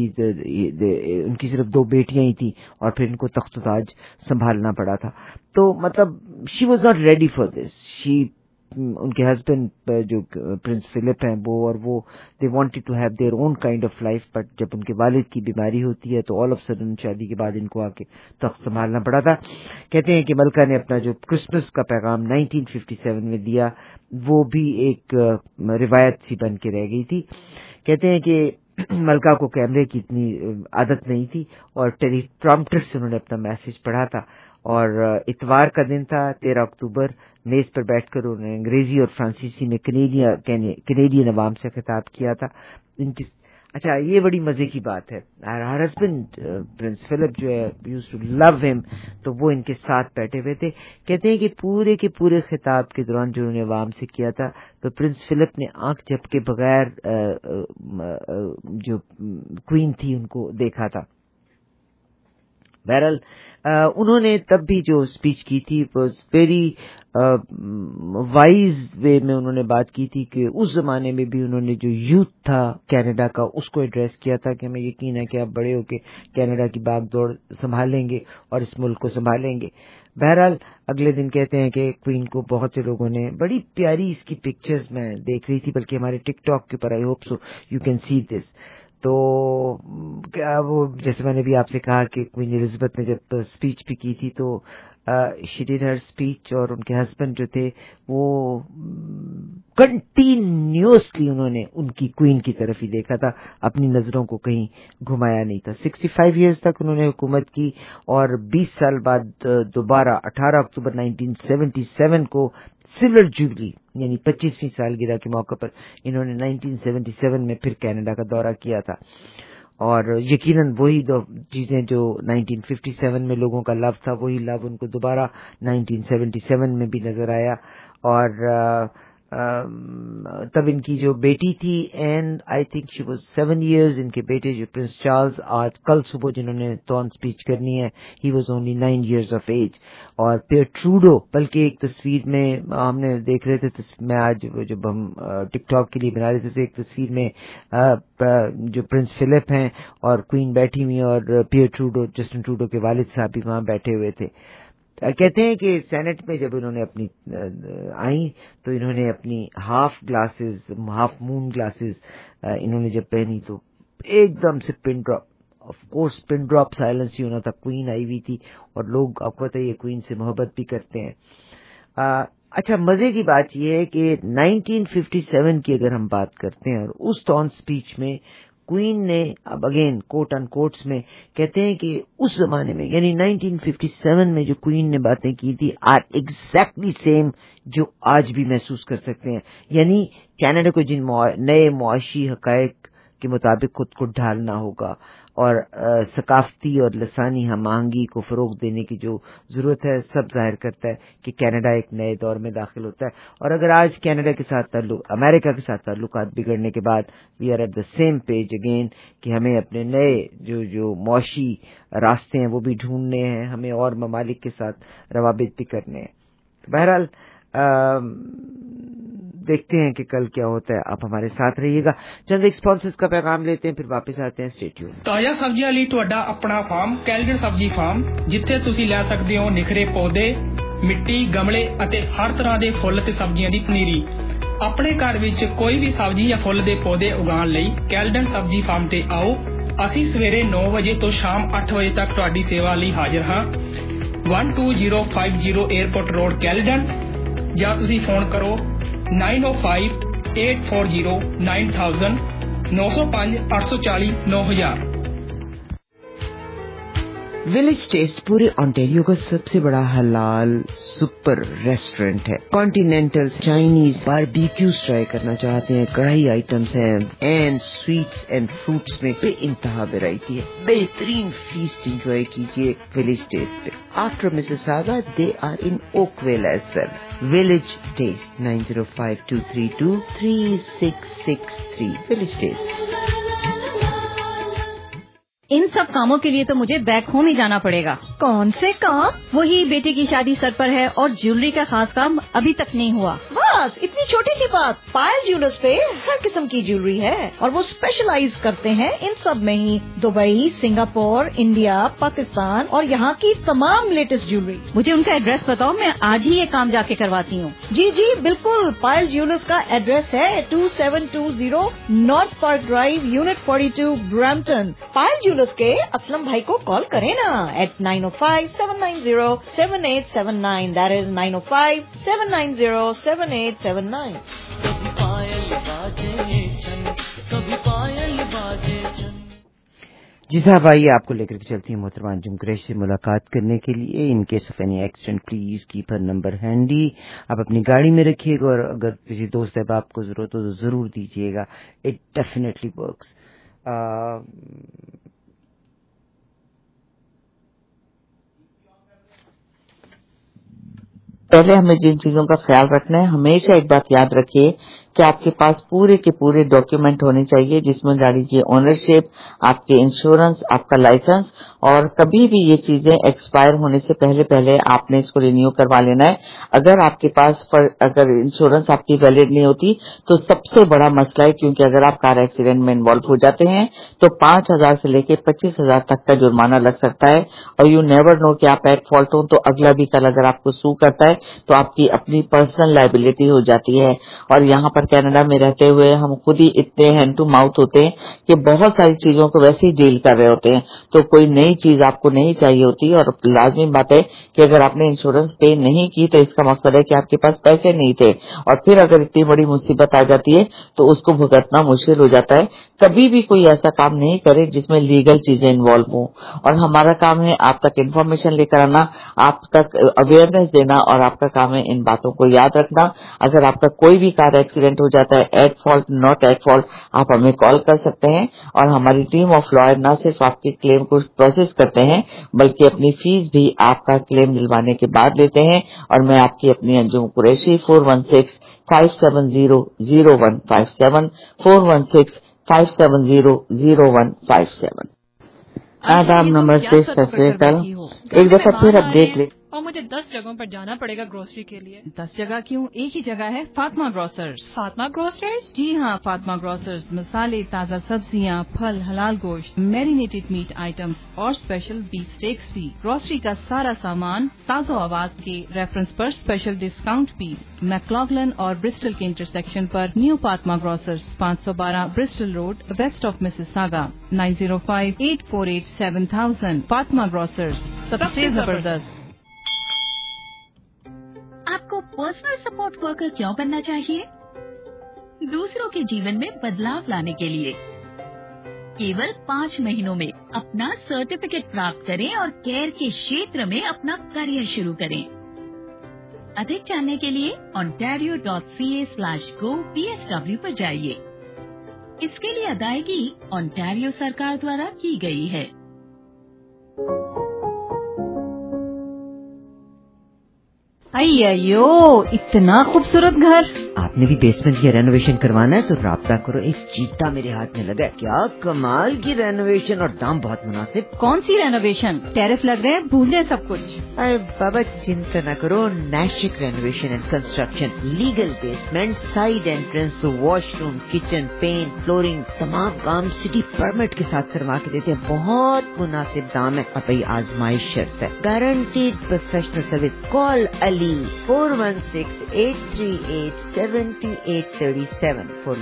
ان کی صرف 2 بیٹیاں ہی تھیں اور پھر ان کو تخت و تاج سنبھالنا پڑا تھا. تو مطلب she was not ready for this. ان کے ہسبینڈ جو پرنس فلپ ہیں وہ they wanted to have their own kind of life, but جب ان کے والد کی بیماری ہوتی ہے تو آل آف سڈن شادی کے بعد ان کو آ کے تخت سنبھالنا پڑا تھا. کہتے ہیں کہ ملکہ نے اپنا جو کرسمس کا پیغام 1957 میں دیا وہ بھی ایک روایت سی بن کے رہ گئی تھی. کہتے ہیں کہ ملکہ کو کیمرے کی اتنی عادت نہیں تھی اور ٹیلی پرامپٹر سے انہوں نے اپنا میسج پڑھا تھا. اور اتوار کا دن تھا 13 اکتوبر, میز پر بیٹھ کر انہوں نے انگریزی اور فرانسیسی میں کینیڈین عوام سے خطاب کیا تھا. اچھا یہ بڑی مزے کی بات ہے, ہر ہسبینڈ پرنس فلپ جو ہے یوز ٹو لو ہم, تو وہ ان کے ساتھ بیٹھے ہوئے تھے. کہتے ہیں کہ پورے کے پورے خطاب کے دوران جو انہوں نے عوام سے کیا تھا تو پرنس فلپ نے آنکھ جھپکے بغیر جو کوئین تھی ان کو دیکھا تھا. بہرحال انہوں نے تب بھی جو اسپیچ کی تھی واز ویری وائز وے میں انہوں نے بات کی تھی کہ اس زمانے میں بھی انہوں نے جو یوتھ تھا کینیڈا کا اس کو ایڈریس کیا تھا کہ ہمیں یقین ہے کہ آپ بڑے ہو کے کینیڈا کی باغ دوڑ سنبھالیں گے اور اس ملک کو سنبھالیں گے. بہرحال اگلے دن کہتے ہیں کہ کوئین کو بہت سے لوگوں نے بڑی پیاری اس کی پکچرز میں دیکھ رہی تھی, بلکہ ہمارے ٹک ٹاک کے اوپر, I hope so you can see this. تو کیا وہ جیسے میں نے بھی آپ سے کہا کہ کوئین الزبتھ نے جب اسپیچ بھی کی تھی تو شی ڈیڈ ہر اسپیچ, اور ان کے ہسبینڈ جو تھے وہ کنٹینیوسلی انہوں نے ان کی کوئین کی طرف ہی دیکھا تھا, اپنی نظروں کو کہیں گھمایا نہیں تھا. 65 ایئرز تک انہوں نے حکومت کی, اور 20 سال بعد دوبارہ 18 اکتوبر 1977 کو سلور جوبلی یعنی 25ویں سالگرہ کے موقع پر انہوں نے 1977 میں پھر کینیڈا کا دورہ کیا تھا. اور یقیناً وہی دو چیزیں جو 1957 میں لوگوں کا لو تھا, وہی لو ان کو دوبارہ 1977 میں بھی نظر آیا. اور تب ان کی جو بیٹی تھی, and I think she was 7 years, ان کے بیٹے جو پرنس چارلز آج کل صبح جنہوں نے ٹون اسپیچ کرنی ہے, he was only 9 years of age. اور پھر ٹروڈو, بلکہ ایک تصویر میں ہم نے دیکھ رہے تھے, میں آج جب ہم ٹک ٹاک کے لیے بنا رہے تھے تو ایک تصویر میں جو پرنس فلپ ہیں اور کوئین بیٹھی ہوئی, اور پیئر ٹروڈو, جسٹن ٹروڈو کے والد صاحب بھی وہاں بیٹھے ہوئے تھے. کہتے ہیں کہ سینٹ میں جب انہوں نے اپنی آئیں تو انہوں نے اپنی ہاف مون گلاسز انہوں نے جب پہنی تو ایک دم سے pin drop, of course pin drop silence ہی ہونا تھا. کوئین آئی ہوئی تھی اور لوگ آپ کو پتہ ہے کوئین سے محبت بھی کرتے ہیں. اچھا, مزے کی بات یہ ہے کہ 1957 کی اگر ہم بات کرتے ہیں, اور اس ٹون اسپیچ میں کوئین نے, اب اگین کوٹ ان کوٹس میں کہتے ہیں کہ اس زمانے میں یعنی 1957 میں جو کوئین نے باتیں کی تھی آر ایگزیکٹلی سیم جو آج بھی محسوس کر سکتے ہیں. یعنی کینیڈا کو جن نئے معاشی حقائق کے مطابق خود کو ڈھالنا ہوگا, اور ثقافتی اور لسانی ہم آہنگی کو فروغ دینے کی جو ضرورت ہے, سب ظاہر کرتا ہے کہ کینیڈا ایک نئے دور میں داخل ہوتا ہے. اور اگر آج کینیڈا کے ساتھ امریکہ کے ساتھ تعلقات بگڑنے کے بعد we are at the same page again کہ ہمیں اپنے نئے جو معاشی راستے ہیں وہ بھی ڈھونڈنے ہیں, ہمیں اور ممالک کے ساتھ روابط بھی کرنے ہیں. بہرحال دیکھتے ہیں کہ کل کیا ہوتا ہے. آپ ہمارے ساتھ رہیے گا. چند ایک اسپانسرز کا پیغام لیتے ہیں, پھر واپس آتے ہیں. Stay tuned. ਤਾਜ਼ਾ ਸਬਜ਼ੀਆਂ ਲਈ ਤੁਹਾਡਾ ਆਪਣਾ ਫਾਰਮ ਕੈਲਡਨ ਸਬਜ਼ੀ ਫਾਰਮ, ਜਿੱਥੇ ਤੁਸੀਂ ਲੈ ਸਕਦੇ ਹੋ ਨਿਖਰੇ ਪੌਦੇ, ਮਿੱਟੀ, ਗਮਲੇ ਅਤੇ ਹਰ ਤਰ੍ਹਾਂ ਦੇ ਫੁੱਲ ਤੇ ਸਬਜ਼ੀਆਂ ਦੀ ਪਨੀਰੀ. ਆਪਣੇ ਘਰ ਵਿੱਚ ਕੋਈ ਵੀ ਸਬਜ਼ੀ ਜਾਂ ਫੁੱਲ ਦੇ ਪੌਦੇ ਉਗਾਉਣ ਲਈ ਕੈਲਡਨ ਸਬਜ਼ੀ ਫਾਰਮ ਤੇ ਆਓ. ਅਸੀਂ ਸਵੇਰੇ 9 ਵਜੇ ਤੋਂ ਸ਼ਾਮ 8 ਵਜੇ ਤੱਕ ਤੁਹਾਡੀ ਸੇਵਾ ਲਈ ਹਾਜ਼ਰ ਹਾਂ. 12050 에어ਪੋਰਟ ਰੋਡ ਕੈਲਡਨ, ਜਾਂ ਤੁਸੀਂ ਫੋਨ ਕਰੋ 9058409000 905-840-9000. ولیج ٹیسٹ پورے آنٹیریو کا سب سے بڑا حلال سپر ریسٹورینٹ ہے. کانٹینینٹل, چائنیز, باربیکیوز ٹرائی کرنا چاہتے ہیں, کڑھائی آئٹمس ہیں, اینڈ سویٹس اینڈ فروٹس میں بے انتہا ویرائٹی ہے. بہترین فیسٹ انجوائے کیجیے ولیج ٹیسٹ پہ. After Mississauga they are in Oakville as well. Village taste 9052323663. Village taste. ان سب کاموں کے لیے تو مجھے بیک ہوم ہی جانا پڑے گا. کون سے کام؟ وہی بیٹے کی شادی سر پر ہے اور جیولری کا خاص کام ابھی تک نہیں ہوا. بس اتنی چھوٹی سی بات. پائل جیولرز پہ ہر قسم کی جیولری ہے اور وہ اسپیشلائز کرتے ہیں ان سب میں ہی. دبئی, سنگاپور, انڈیا, پاکستان اور یہاں کی تمام لیٹسٹ جیولری. مجھے ان کا ایڈریس بتاؤ, میں آج ہی یہ کام جا کے کرواتی ہوں. جی بالکل. پائل جیولرز کا ایڈریس ہے 2720 north park drive, unit 42, Brampton. Payal jewellers کے اسلم بھائی کو کال کریں نا at 905-790-7879. That is 905-790-7879. جی صاحب, آئیے آپ کو لے کر کے چلتی ہیں محترمہ انجم قریشی سے ملاقات کرنے کے لیے. In case of any accident please keep her number handy. آپ اپنی گاڑی میں رکھیے گا, اور اگر کسی دوست احباب کو ضرورت ہو تو ضرور دیجیے گا. It definitely works. پہلے ہمیں جن چیزوں کا خیال رکھنا ہے, ہمیشہ ایک بات یاد رکھیے कि आपके पास पूरे के पूरे डॉक्यूमेंट होने चाहिए, जिसमें गाड़ी की ओनरशिप, आपके इंश्योरेंस, आपका लाइसेंस, और कभी भी ये चीजें एक्सपायर होने से पहले आपने इसको रिन्यू करवा लेना है। अगर आपके पास अगर इंश्योरेंस आपकी वैलिड नहीं होती तो सबसे बड़ा मसला है, क्योंकि अगर आप कार एक्सीडेंट में इन्वॉल्व हो जाते हैं तो 5,000 से लेके 25,000 तक का जुर्माना लग सकता है। और यू नेवर नो कि आप एट फॉल्ट हो तो अगला भी कल अगर आपको सू करता है तो आपकी अपनी पर्सनल लायबिलिटी हो जाती है। और यहाँ पर कनाडा में रहते हुए हम खुद ही इतने हैंड टू माउथ होते हैं कि बहुत सारी चीजों को वैसे ही डील कर रहे होते हैं, तो कोई नई चीज आपको नहीं चाहिए होती। और लाजमी बात है कि अगर आपने इंश्योरेंस पे नहीं की तो इसका मकसद है कि आपके पास पैसे नहीं थे, और फिर अगर इतनी बड़ी मुसीबत आ जाती है तो उसको भुगतना मुश्किल हो जाता है। कभी भी कोई ऐसा काम नहीं करे जिसमें लीगल चीजें इन्वॉल्व हो। और हमारा काम है आप तक इन्फॉर्मेशन लेकर आना, आप तक अवेयरनेस देना, और आपका काम है इन बातों को याद रखना। अगर आपका कोई भी कार एक्सीडेंट हो जाता है, at fault not at fault, आप हमें कॉल कर सकते हैं, और हमारी टीम ऑफ लॉयर न सिर्फ आपके क्लेम को प्रोसेस करते हैं बल्कि अपनी फीस भी आपका क्लेम दिलवाने के बाद लेते हैं। और मैं आपकी अपनी अंजुम कुरैशी 416-570-0157 416-570-0157। आदाब, नमस्ते, सत श्री अकाल। एक दफा फिर अपडेट ले। और मुझे 10 जगहों पर जाना पड़ेगा ग्रोसरी के लिए। 10 जगह क्यों, एक ही जगह है, फातिमा ग्रोसर्स। फातिमा ग्रोसर्स? जी हाँ, फातिमा ग्रोसर्स मसाले, ताज़ा सब्जियाँ, फल, हलाल गोश्त, मैरिनेटेड मीट आइटम्स और स्पेशल बीफ स्टेक्स भी। ग्रोसरी का सारा सामान साजो आवाज के रेफरेंस पर स्पेशल डिस्काउंट भी। मैक्लॉगलन और ब्रिस्टल के इंटरसेक्शन पर new Fatima grocers, 512 Bristol road, west of Mississauga, 9058487000। Fatima grocers, सबसे जबरदस्त। आपको पर्सनल सपोर्ट वर्कर क्यों बनना चाहिए? दूसरों के जीवन में बदलाव लाने के लिए। केवल 5 महीनों में अपना सर्टिफिकेट प्राप्त करें और केयर के क्षेत्र में अपना करियर शुरू करें। अधिक जानने के लिए ontario.ca/go/PSW पर जाइए। इसके लिए अदायगी ओंटारियो सरकार द्वारा की गई है। अय्यो, इतना खूबसूरत घर। आपने भी बेसमेंट की रेनोवेशन करवाना है तो राब्ता करो, एक चीता मेरे हाथ में लगा है। क्या कमाल की रेनोवेशन और दाम बहुत मुनासिब। कौन सी रेनोवेशन? टैरिफ लग रहे हैं, भूल जाए सब कुछ। अरे बाबा चिंता न करो, Naishik renovation and construction, legal basement, side entrance, washroom, kitchen, paint, flooring, तमाम काम सिटी परमिट के साथ करवा के देते हैं। बहुत मुनासिब दाम है। अब भाई आजमाइश शर्त है, guaranteed professional service. Call Ali 416-838-7837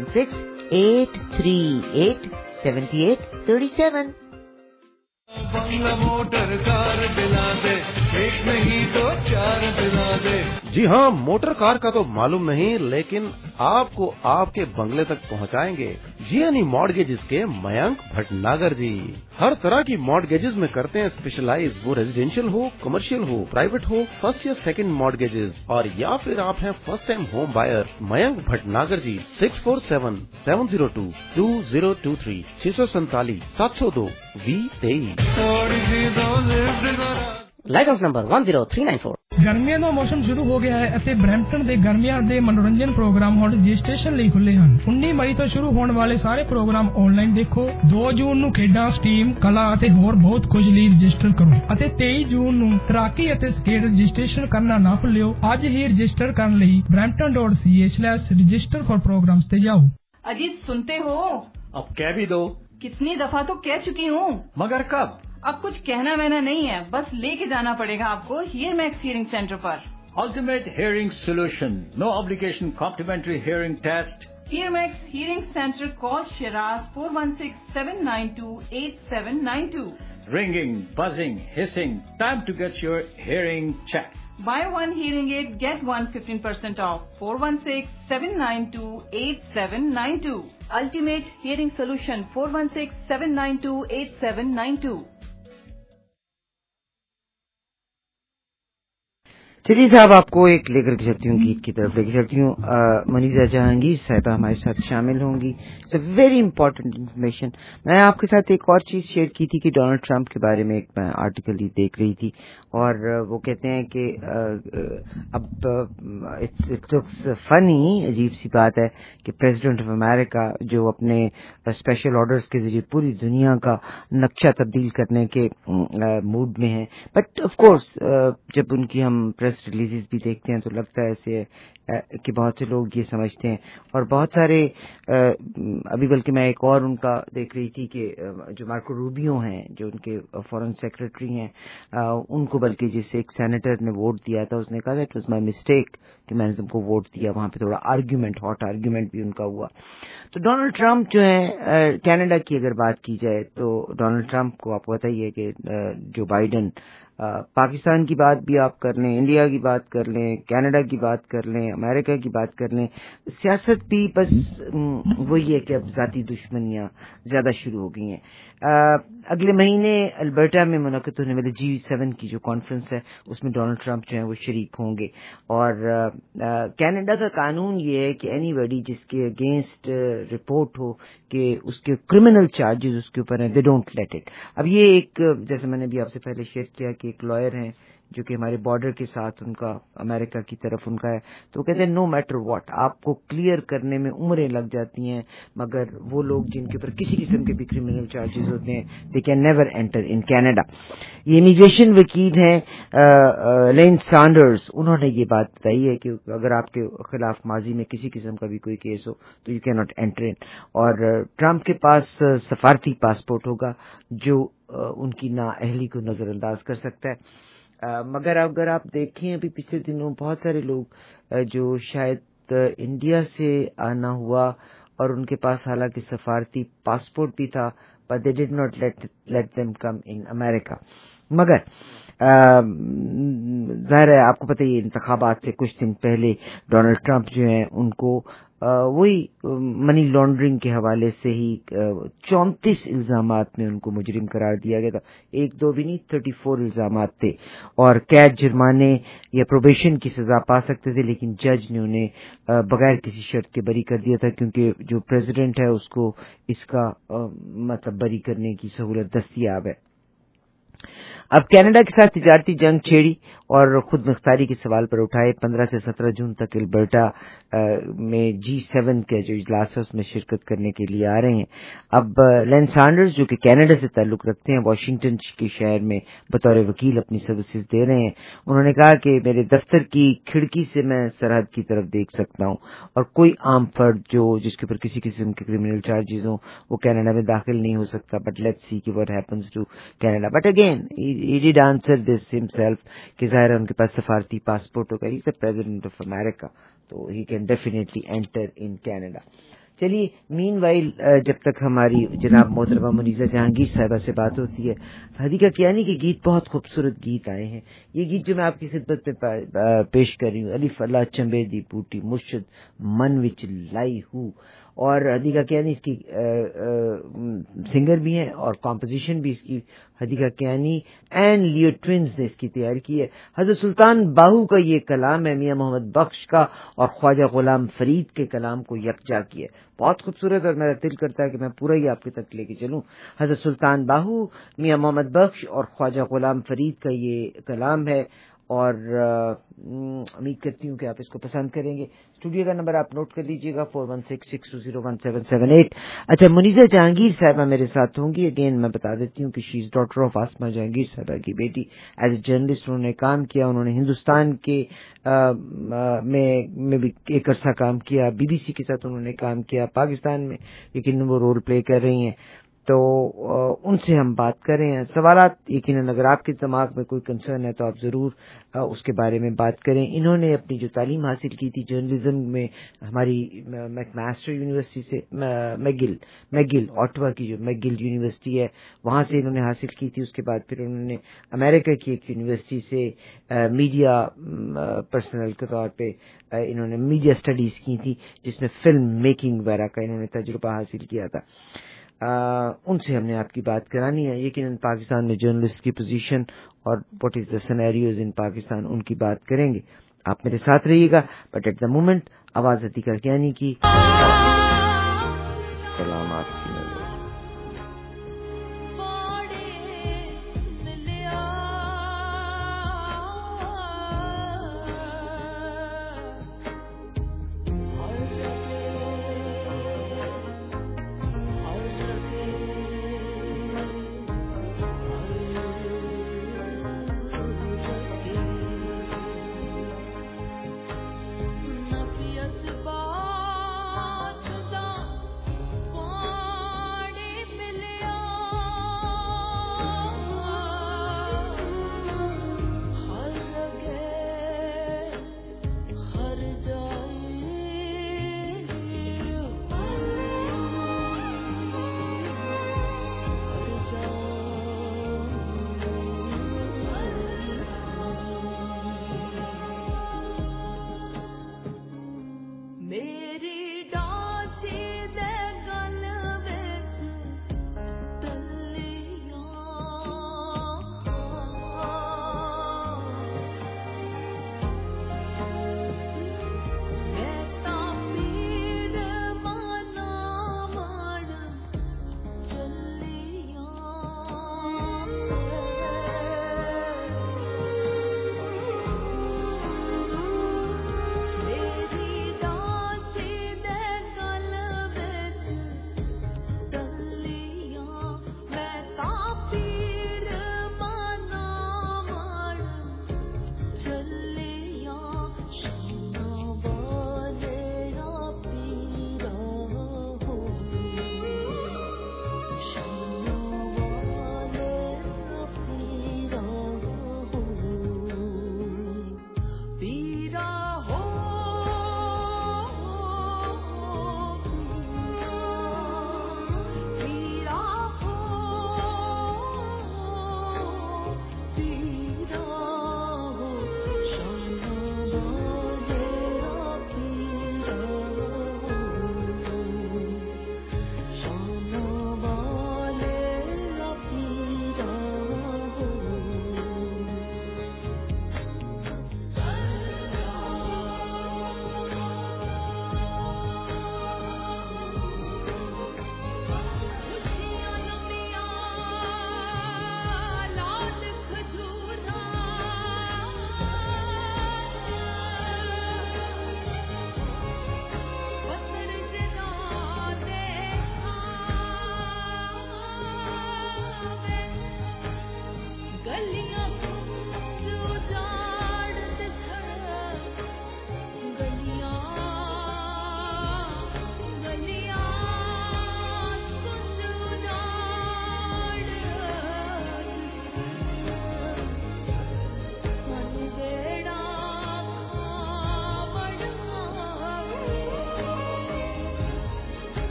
416-838-7837। बंगला मोटर कार दिला दे, एक नहीं तो 4 दिला दे। जी हाँ, मोटर कार का तो मालूम नहीं, लेकिन आपको आपके बंगले तक पहुँचाएंगे जीएनई मॉर्गेजेस के मयंक भटनागर जी। हर तरह की मॉर्गेजेस में करते हैं स्पेशलाइज, वो रेजिडेंशियल हो, कमर्शियल हो, प्राइवेट हो, फर्स्ट या सेकंड मॉर्गेजेस, और या फिर आप हैं first time home buyer. Mayank Bhatnagar ji 647-702-2023 647-702-2023। Light house number 10394। ਗਰਮੀਆਂ ਦਾ ਮੌਸਮ ਸ਼ੁਰੂ ਹੋ ਗਿਆ ਹੈ ਅਤੇ ਬਰੈਂਪਟਨ ਦੇ ਗਰਮੀਆਂ ਦੇ ਮਨੋਰੰਜਨ ਪ੍ਰੋਗਰਾਮ ਹੁਣ ਰਜਿਸਟ੍ਰੇਸ਼ਨ ਲਈ ਖੁੱਲੇ ਹਨ। 19 ਮਈ ਤੋਂ ਸ਼ੁਰੂ ਹੋਣ ਵਾਲੇ ਸਾਰੇ ਪ੍ਰੋਗਰਾਮ ਆਨਲਾਈਨ ਦੇਖੋ। 2 ਜੂਨ ਨੂੰ ਖੇਡਾਂ, ਸਟੀਮ, ਕਲਾ ਅਤੇ ਹੋਰ ਬਹੁਤ ਕੁਝ ਲਈ ਰਜਿਸਟਰ ਕਰੋ ਅਤੇ 23 ਜੂਨ ਨੂੰ ਤੈਰਾਕੀ ਅਤੇ ਸਕੇਟ ਰਜਿਸਟ੍ਰੇਸ਼ਨ ਕਰਨਾ ਨਾ ਭੁੱਲਿਓ। ਅੱਜ ਹੀ ਰਜਿਸਟਰ ਕਰਨ ਲਈ brampton.ca/register for programs ਤੇ जाओ। अजीत, सुनते हो? अब कह भी दो। कितनी दफा तो कह चुकी हूँ। मगर कब? अब कुछ कहना वहना नहीं है, बस लेके जाना पड़ेगा आपको हियर मैक्स हियरिंग सेंटर पर। Ultimate hearing solution, no obligation complimentary hearing test. Hear max hearing centre, call Shiraz 416-792-8792। Ringing, buzzing, hissing, time to get your hearing checked. Buy one hearing aid, get one 15% off. 416-792-8792. Ultimate Hearing Solution, 416-792-8792. چلیے صاحب آپ کو ایک لے کر کے چلتی ہوں گیت کی طرف لے کے چلتی ہوں. منیزہ جہانگیر صاحبہ ہمارے ساتھ شامل ہوں گی. It's a very important information. میں آپ کے ساتھ ایک اور چیز شیئر کی تھی کہ ڈونلڈ ٹرمپ کے بارے میں ایک میں آرٹیکل ہی دیکھ رہی تھی اور وہ کہتے ہیں کہ اب اٹ لکس فنی, عجیب سی بات ہے کہ پریزیڈنٹ آف امریکہ جو اپنے اسپیشل آرڈرز کے ذریعے پوری دنیا کا نقشہ تبدیل کرنے کے موڈ میں ہیں, بٹ آف کورس جب ان کی ہم پریس ریلیزز بھی دیکھتے ہیں تو لگتا ہے ایسے کہ بہت سے لوگ یہ سمجھتے ہیں اور بہت سارے ابھی بلکہ میں ایک اور ان کا دیکھ رہی تھی کہ جو مارکو روبیو ہیں جو ان کے فورن سیکرٹری ہیں ان کو بلکہ جسے ایک سینیٹر نے ووٹ دیا تھا اس نے کہا دیٹ واز مائی مسٹیک کہ میں نے تم کو ووٹ دیا. وہاں پہ تھوڑا آرگیومنٹ, ہاٹ آرگیومنٹ بھی ان کا ہوا. تو ڈونلڈ ٹرمپ جو ہیں کینیڈا کی اگر بات کی جائے تو ڈونلڈ ٹرمپ کو آپ کو پتہ ہی ہے کہ جو بائیڈن پاکستان کی بات بھی آپ کر لیں, انڈیا کی بات کر لیں, کینیڈا کی بات کر لیں, امریکہ کی بات کر لیں, سیاست بھی بس وہی ہے کہ اب ذاتی دشمنیاں زیادہ شروع ہو گئی ہیں. اگلے مہینے البرٹا میں منعقد ہونے والے G7 کی جو کانفرنس ہے اس میں ڈونلڈ ٹرمپ جو ہیں وہ شریک ہوں گے. اور کینیڈا کا قانون یہ ہے کہ اینی باڈی جس کے اگینسٹ رپورٹ ہو کہ اس کے کرمنل چارجز اس کے اوپر ہیں, دے ڈونٹ لیٹ اٹ. اب یہ ایک جیسے میں نے بھی آپ سے پہلے شیئر کیا کہ ایک لائر ہیں جو کہ ہمارے بارڈر کے ساتھ ان کا امریکہ کی طرف ان کا ہے, تو وہ کہتے ہیں نو میٹر واٹ آپ کو کلیئر کرنے میں عمریں لگ جاتی ہیں, مگر وہ لوگ جن کے اوپر کسی قسم کے بھی کرمنل چارجز ہوتے ہیں they can never enter in Canada. یہ امیگریشن وکیل ہیں لین سانڈرز, انہوں نے یہ بات بتائی ہے کہ اگر آپ کے خلاف ماضی میں کسی قسم کا بھی کوئی کیس ہو تو you can not enter in. اور ٹرمپ کے پاس سفارتی پاسپورٹ ہوگا جو ان کی نااہلی کو نظر انداز کر سکتا ہے. مگر اگر آپ دیکھیں ابھی پچھلے دنوں بہت سارے لوگ جو شاید انڈیا سے آنا ہوا اور ان کے پاس حالانکہ سفارتی پاسپورٹ بھی تھا but they did not let them come in America. مگر ظاہر ہے آپ کو پتہ ہی انتخابات سے کچھ دن پہلے ڈونلڈ ٹرمپ جو ہیں ان کو وہی منی لانڈرنگ کے حوالے سے ہی 34 الزامات میں ان کو مجرم قرار دیا گیا تھا. ایک دو بھی نہیں, 34 الزامات تھے اور قید, جرمانے یا پروبیشن کی سزا پا سکتے تھے, لیکن جج نے انہیں بغیر کسی شرط کے بری کر دیا تھا کیونکہ جو پریزیڈنٹ ہے اس کو اس کا مطلب بری کرنے کی سہولت دستیاب ہے. اب کینیڈا کے ساتھ تجارتی جنگ چھیڑی اور خود مختاری کے سوال پر اٹھائے. 15 سے 17 جون تک البرٹا میں G7 کے جو اجلاس ہے اس میں شرکت کرنے کے لیے آ رہے ہیں. اب لین سانڈرز جو کہ کینیڈا سے تعلق رکھتے ہیں واشنگٹن کے شہر میں بطور وکیل اپنی سروسز دے رہے ہیں. انہوں نے کہا کہ میرے دفتر کی کھڑکی سے میں سرحد کی طرف دیکھ سکتا ہوں اور کوئی عام فرد جس کے اوپر کسی قسم کے کرمنل چارجز ہوں وہ کینیڈا میں داخل نہیں ہو سکتا. بٹ لیٹس سی کہ what happens to Canada. But again he did answer this himself کہ ظاہر ہے ان کے پاس سفارتی پاسپورٹ ہوگا, he is the president of America, تو he can definitely enter in Canada. چلیے مین وائل جب تک ہماری جناب محترمہ منیزہ جہانگیر صاحبہ سے بات ہوتی ہے, حدیقہ کیانی کے گیت بہت خوبصورت گیت آئے ہیں. یہ گیت جو میں آپ کی خدمت میں پیش کر رہی ہوں, الف اللہ چمبے دی بوٹی مرشد من وچ لائی ہوں, اور حدیقہ کیانی اس کی سنگر بھی ہیں اور کمپوزیشن بھی اس کی Hadiqa Kiani and Leo Twins نے اس کی تیاری کی ہے. حضرت سلطان باہو کا یہ کلام ہے, میاں محمد بخش کا اور خواجہ غلام فرید کے کلام کو یکجا کیا ہے. بہت خوبصورت اور میرا دل کرتا ہے کہ میں پورا ہی آپ کے تک لے کے چلوں. حضرت سلطان باہو, میاں محمد بخش اور خواجہ غلام فرید کا یہ کلام ہے اور امید کرتی ہوں کہ آپ اس کو پسند کریں گے. اسٹوڈیو کا نمبر آپ نوٹ کر لیجئے گا 4166201778. اچھا, منیزہ جہانگیر صاحبہ میرے ساتھ ہوں گی. اگین میں بتا دیتی ہوں کہ she is daughter of Asma Jahangir صاحبہ کی بیٹی. ایز اے جرنلسٹ انہوں نے کام کیا, انہوں نے ہندوستان کے میں بھی ایک عرصہ کام کیا, BBC کے ساتھ انہوں نے کام کیا, پاکستان میں لیکن وہ رول پلے کر رہی ہیں. تو ان سے ہم بات کر رہے ہیں. سوالات یقیناً اگر آپ کے دماغ میں کوئی کنسرن ہے تو آپ ضرور اس کے بارے میں بات کریں. انہوں نے اپنی جو تعلیم حاصل کی تھی جرنلزم میں ہماری میک ماسٹر یونیورسٹی سے, میگل آٹوا کی جو میگل یونیورسٹی ہے وہاں سے انہوں نے حاصل کی تھی. اس کے بعد پھر انہوں نے امریکہ کی ایک یونیورسٹی سے میڈیا پرسنل کے طور پہ انہوں نے میڈیا اسٹڈیز کی تھی جس میں فلم میکنگ وغیرہ کا انہوں نے تجربہ حاصل کیا تھا. ان سے ہم نے آپ کی بات کرانی ہے. یقیناً پاکستان میں جرنلسٹ کی پوزیشن اور what is the scenarios in Pakistan ان کی بات کریں گے. آپ میرے ساتھ رہیے گا. بٹ ایٹ دا مومنٹ آواز عتیقہ کیانی کی سلام آپ کی نظر. Yes,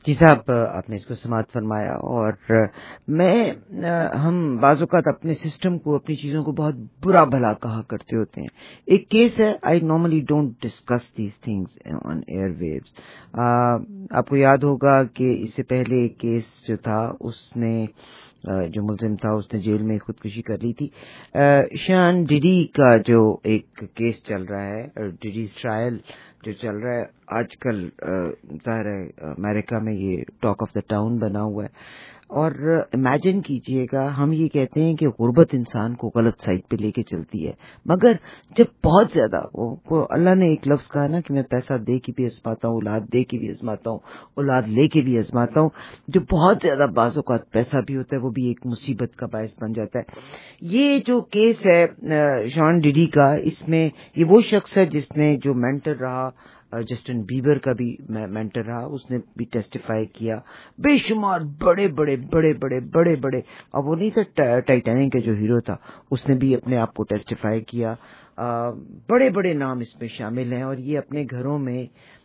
جی صاحب، آپ نے اس کو سماعت فرمایا، اور ہم بعض اوقات اپنے سسٹم کو، اپنی چیزوں کو بہت برا بھلا کہا کرتے ہوتے ہیں. ایک کیس ہے، I normally don't discuss these things on air views. آپ کو یاد ہوگا کہ اس سے پہلے ایک کیس جو تھا، اس نے جو ملزم تھا اس نے جیل میں خودکشی کر لی تھی. شان ڈیڈی کا جو ایک کیس چل رہا ہے، ڈیڈیز ٹرائل جو چل رہا ہے آج کل، ظاہر ہے امریکہ میں یہ ٹاک آف دا ٹاؤن بنا ہوا ہے. اور امیجن کیجئے گا، ہم یہ کہتے ہیں کہ غربت انسان کو غلط سائڈ پہ لے کے چلتی ہے، مگر جب بہت زیادہ اللہ نے ایک لفظ کہا نا کہ میں پیسہ دے کے بھی آزماتا ہوں، اولاد دے کے بھی آزماتا ہوں، اولاد لے کے بھی آزماتا ہوں، جو بہت زیادہ بعض اوقات پیسہ بھی ہوتا ہے وہ بھی ایک مصیبت کا باعث بن جاتا ہے. یہ جو کیس ہے شان ڈیڈی کا، اس میں یہ وہ شخص ہے جس نے جو مینٹر رہا، جسٹن بیبر کا بھی مینٹر رہا، اس نے بھی ٹیسٹیفائی کیا. بے شمار بڑے بڑے بڑے بڑے بڑے بڑے، اب وہ نہیں تھا ٹائٹینک کا جو ہیرو تھا، اس نے بھی اپنے آپ کو ٹیسٹیفائی کیا. بڑے بڑے نام اس میں شامل ہیں، اور یہ اپنے گھروں میں،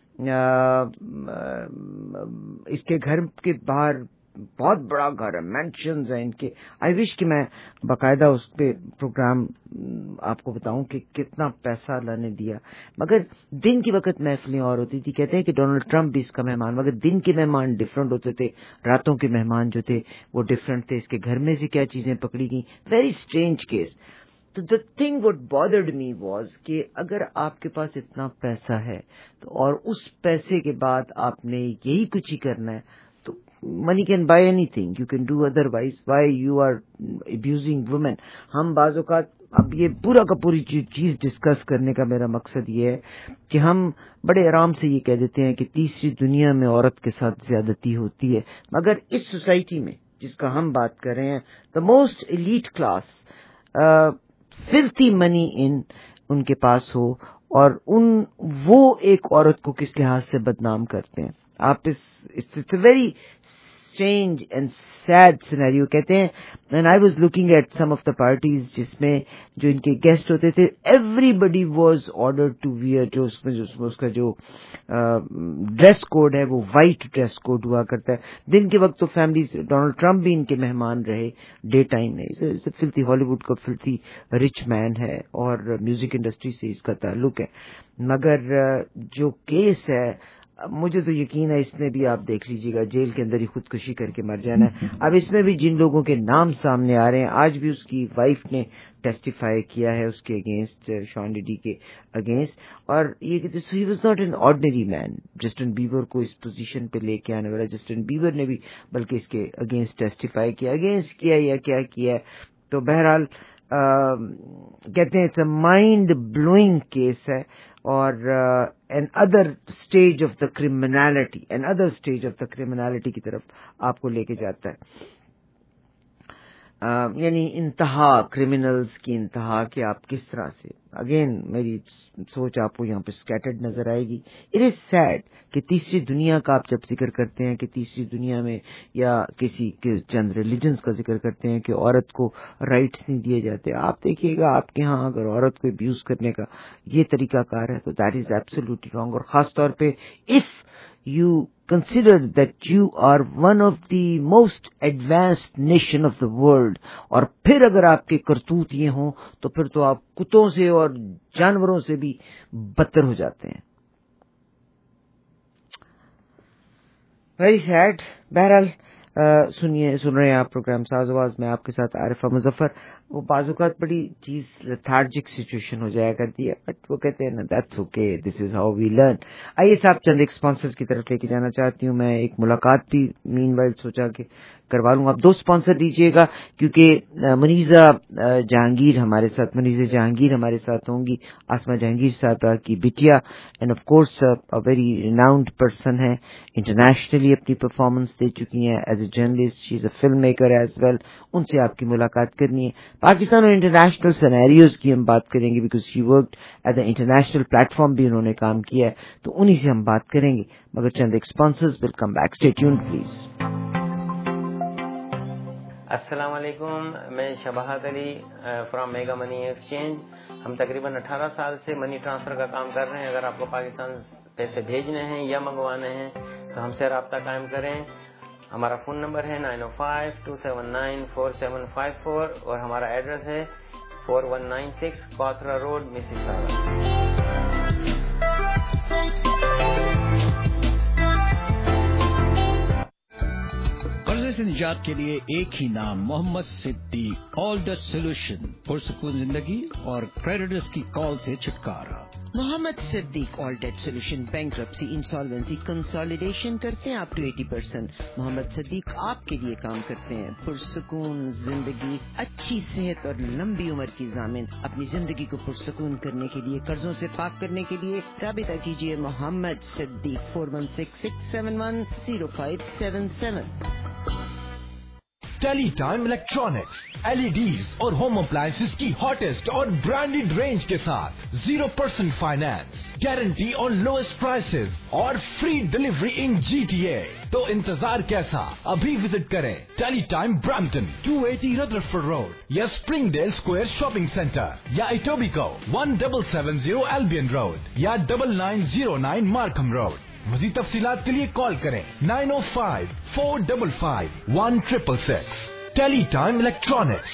اس کے گھر کے باہر بہت بڑا گھر ہے، مینشنز ہیں ان کے. آئی وش کہ میں باقاعدہ اس پہ پروگرام آپ کو بتاؤں کہ کتنا پیسہ اللہ نے دیا. مگر دن کے وقت محفلیں اور ہوتی تھی. کہتے ہیں کہ ڈونلڈ ٹرمپ بھی اس کا مہمان، مگر دن کے مہمان ڈفرینٹ ہوتے تھے، راتوں کے مہمان جو تھے وہ ڈفرینٹ تھے. اس کے گھر میں سے کیا چیزیں پکڑی گئیں، ویری اسٹرینج کیس. تو the thing what bothered me was کہ اگر آپ کے پاس اتنا پیسہ ہے تو، اور اس پیسے کے بعد آپ نے یہی کچھ ہی کرنا ہے، تو money can buy anything, you can do otherwise. Why you are abusing women? ہم بعض اوقات، اب یہ پورا کا پوری چیز ڈسکس کرنے کا میرا مقصد یہ ہے کہ ہم بڑے آرام سے یہ کہہ دیتے ہیں کہ تیسری دنیا میں عورت کے ساتھ زیادتی ہوتی ہے، مگر اس سوسائٹی میں جس کا ہم بات کر رہے ہیں، the most elite class, filthy money ان کے پاس ہو، اور وہ ایک عورت کو کس لحاظ سے بدنام کرتے ہیں. آپ it's a very strange and sad scenario. کہتے ہیں and I was looking at some of the parties جس میں جو ان کے گیسٹ ہوتے تھے، everybody was ordered to wear جو اس کا جو ڈریس کوڈ ہے وہ وائٹ ڈریس کوڈ ہوا کرتا ہے. دن کے وقت تو فیملیز، ڈونلڈ ٹرمپ بھی ان کے مہمان رہے ڈے ٹائم میں. فلتھی ہالی ووڈ کا فلتھی رچ مین ہے اور میوزک انڈسٹری سے اس کا تعلق ہے. مگر جو کیس ہے، مجھے تو یقین ہے اس نے بھی، آپ دیکھ لیجیے گا، جیل کے اندر ہی خودکشی کر کے مر جانا ہے. اب اس میں بھی جن لوگوں کے نام سامنے آ رہے ہیں، آج بھی اس کی وائف نے ٹیسٹیفائی کیا ہے اس کے اگینسٹ، شان ڈیڈی کے اگینسٹ. اور یہ کہتے ہیں he was not an ordinary man. Justin Bieber کو اس پوزیشن پہ لے کے آنے والا جسٹن بیبر نے بھی بلکہ اس کے اگینسٹ ٹیسٹیفائی کیا، اگینسٹ کیا یا کیا کیا. تو بہرحال کہتے ہیں it's a mind blowing case ہے، اور an other stage of the criminality کی طرف آپ کو لے کے جاتا ہے. یعنی انتہا، کرمنلز کی انتہا کہ آپ کس طرح سے. اگین میری سوچ آپ کو یہاں پہ اسکیٹرڈ نظر آئے گی. اٹ از سیڈ کہ تیسری دنیا کا آپ جب ذکر کرتے ہیں کہ تیسری دنیا میں یا کسی کے چند ریلیجنز کا ذکر کرتے ہیں کہ عورت کو رائٹس نہیں دیے جاتے. آپ دیکھیے گا آپ کے ہاں اگر عورت کو ابیوز کرنے کا یہ طریقہ کار ہے تو دیٹ از ایبسولوٹلی رانگ. اور خاص طور پہ if you consider that you are one of the most advanced nation of the world, اور پھر اگر آپ کے کرتوت یہ ہوں تو پھر تو آپ کتوں سے اور جانوروں سے بھی بدتر ہو جاتے ہیں. Very sad. بہرحال سن رہے ہیں آپ پروگرام ساز آواز میں آپ کے ساتھ عارفہ مظفر. وہ بعض اوقات بڑی چیز لیتھارجک سچویشن ہو جایا کرتی ہے، بٹ وہ کہتے ہیں نا that's okay, this is how we learn. آئیے صاحب چند ایک اسپانسرز کی طرف لے کے جانا چاہتی ہوں. میں ایک ملاقات بھی مین وائل سوچا کہ کروا لوں. آپ 2 اسپانسر دیجیے گا کیونکہ منیزہ جہانگیر ہمارے ساتھ ہوں گی. آسما جہانگیر صاحبہ کی بٹیا، and of course very renowned person ہے، انٹرنیشنلی اپنی پرفارمنس دے چکی ہیں as a journalist. She is a film maker as well. ان سے آپ کی ملاقات کرنی ہے. پاکستان اور انٹرنیشنل سینیریوز کی ہم بات کریں گے because she worked at a international platform بھی انہوں نے کام کیا ہے، تو انہی سے ہم بات کریں گے. مگر چند ایک sponsors will come back. Stay tuned please. السلام علیکم، میں Shabahat Ali from Mega Money Exchange. ہم تقریباً 18 سال سے منی ٹرانسفر کا کام کر رہے ہیں. اگر آپ کو پاکستان پیسے بھیجنے ہیں یا منگوانے ہیں تو ہم سے رابطہ قائم کریں. ہمارا فون نمبر ہے 905-279-4754 اور ہمارا ایڈریس ہے 4196 کوتھرا روڈ, مسیساگا. قرضے سے نجات کے لیے ایک ہی نام, محمد صدیق. آل دا سولوشن, پرسکون زندگی اور کریڈیٹرز کی کال سے چھٹکارا. Muhammad Siddiq all debt solution, bankruptcy, insolvency, consolidation کرتے ہیں up to 80%. محمد صدیق آپ کے لیے کام کرتے ہیں. پرسکون زندگی, اچھی صحت اور لمبی عمر کی ضامن. اپنی زندگی کو پرسکون کرنے کے لیے, قرضوں سے پاک کرنے کے لیے رابطہ کیجیے Muhammad Siddiq 4166710577. Tele Time electronics, LEDs اور ہوم اپلائنسز کی ہاٹسٹ اور برانڈیڈ رینج کے ساتھ 0% finance, guarantee on lowest prices اور فری ڈلیوری ان GTA. تو انتظار کیسا, ابھی وزٹ کریں Tele Time Brampton 280 Rutherford road یا Springdale square shopping centre یا ایٹوبیکو 1770 ایلبین روڈ یا 9909 مارکھم روڈ. مزید تفصیلات کے لیے کال کریں 905-455-1666. ٹیلی ٹائم الیکٹرانکس.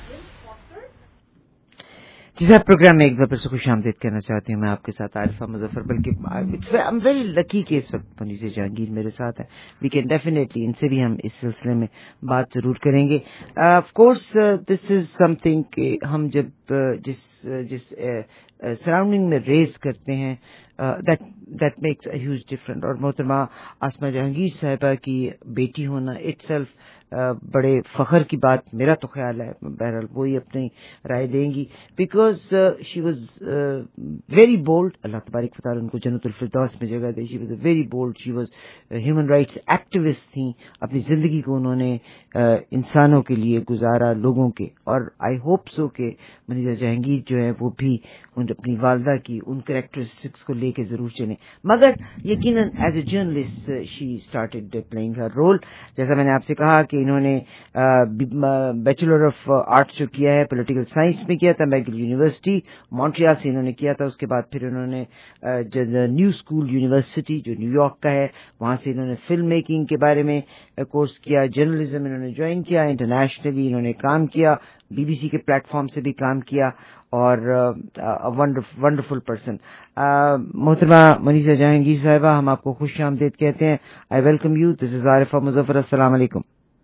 جی صاحب, پروگرام میں ایک بار پھر سے خوش آمدید کہنا چاہتی ہوں. میں آپ کے ساتھ عارفہ مظفر, بلکہ آئی ایم ویری لکی کہ اس وقت منیزہ جہانگیر میرے ساتھ ہیں. وی کین ڈیفینیٹلی, ان سے بھی ہم اس سلسلے میں بات ضرور کریں گے. Of course this is something کہ ہم جب جس سراؤنڈنگ میں ریز کرتے ہیں that makes a huge difference. اور محترمہ آسمہ جہانگیر صاحبہ کی بیٹی ہونا اٹ سیلف بڑے فخر کی بات میرا تو خیال ہے. بہرحال وہی اپنی رائے دیں گی, because she was very bold. اللہ تبارک و تعالیٰ ان کو جنت الفردوس میں جگہ دے. She was a very bold, she was human rights activist تھیں. اپنی زندگی کو انہوں نے انسانوں کے لیے گزارا, لوگوں کے. اور آئی ہوپ سو کہ منیزہ جہانگیر جو ہے وہ بھی اپنی والدہ کی ان کریکٹرسٹکس کو لے کے ضرور چلیں. مگر یقیناً as a journalist she started playing her role. جیسا میں نے آپ سے کہا کہ انہوں نے بیچلر آف آرٹس جو کیا ہے پولیٹیکل سائنس میں کیا تھا میگل یونیورسٹی مونٹریال سے انہوں نے کیا تھا. اس کے بعد پھر انہوں نے نیو اسکول یونیورسٹی جو نیو یارک کا ہے وہاں سے انہوں نے فلم میکنگ کے بارے میں کورس کیا. جرنلزم انہوں نے جوائن کیا, انٹرنیشنلی انہوں نے کام کیا, BBC کے پلیٹ فارم سے بھی کام کیا, اور ونڈرفل پرسن. محترمہ منیزہ جہانگیر صاحبہ, ہم آپ کو خوش آمدید کہتے ہیں. I welcome you. This is Arifa Muzaffar. السلام علیکم.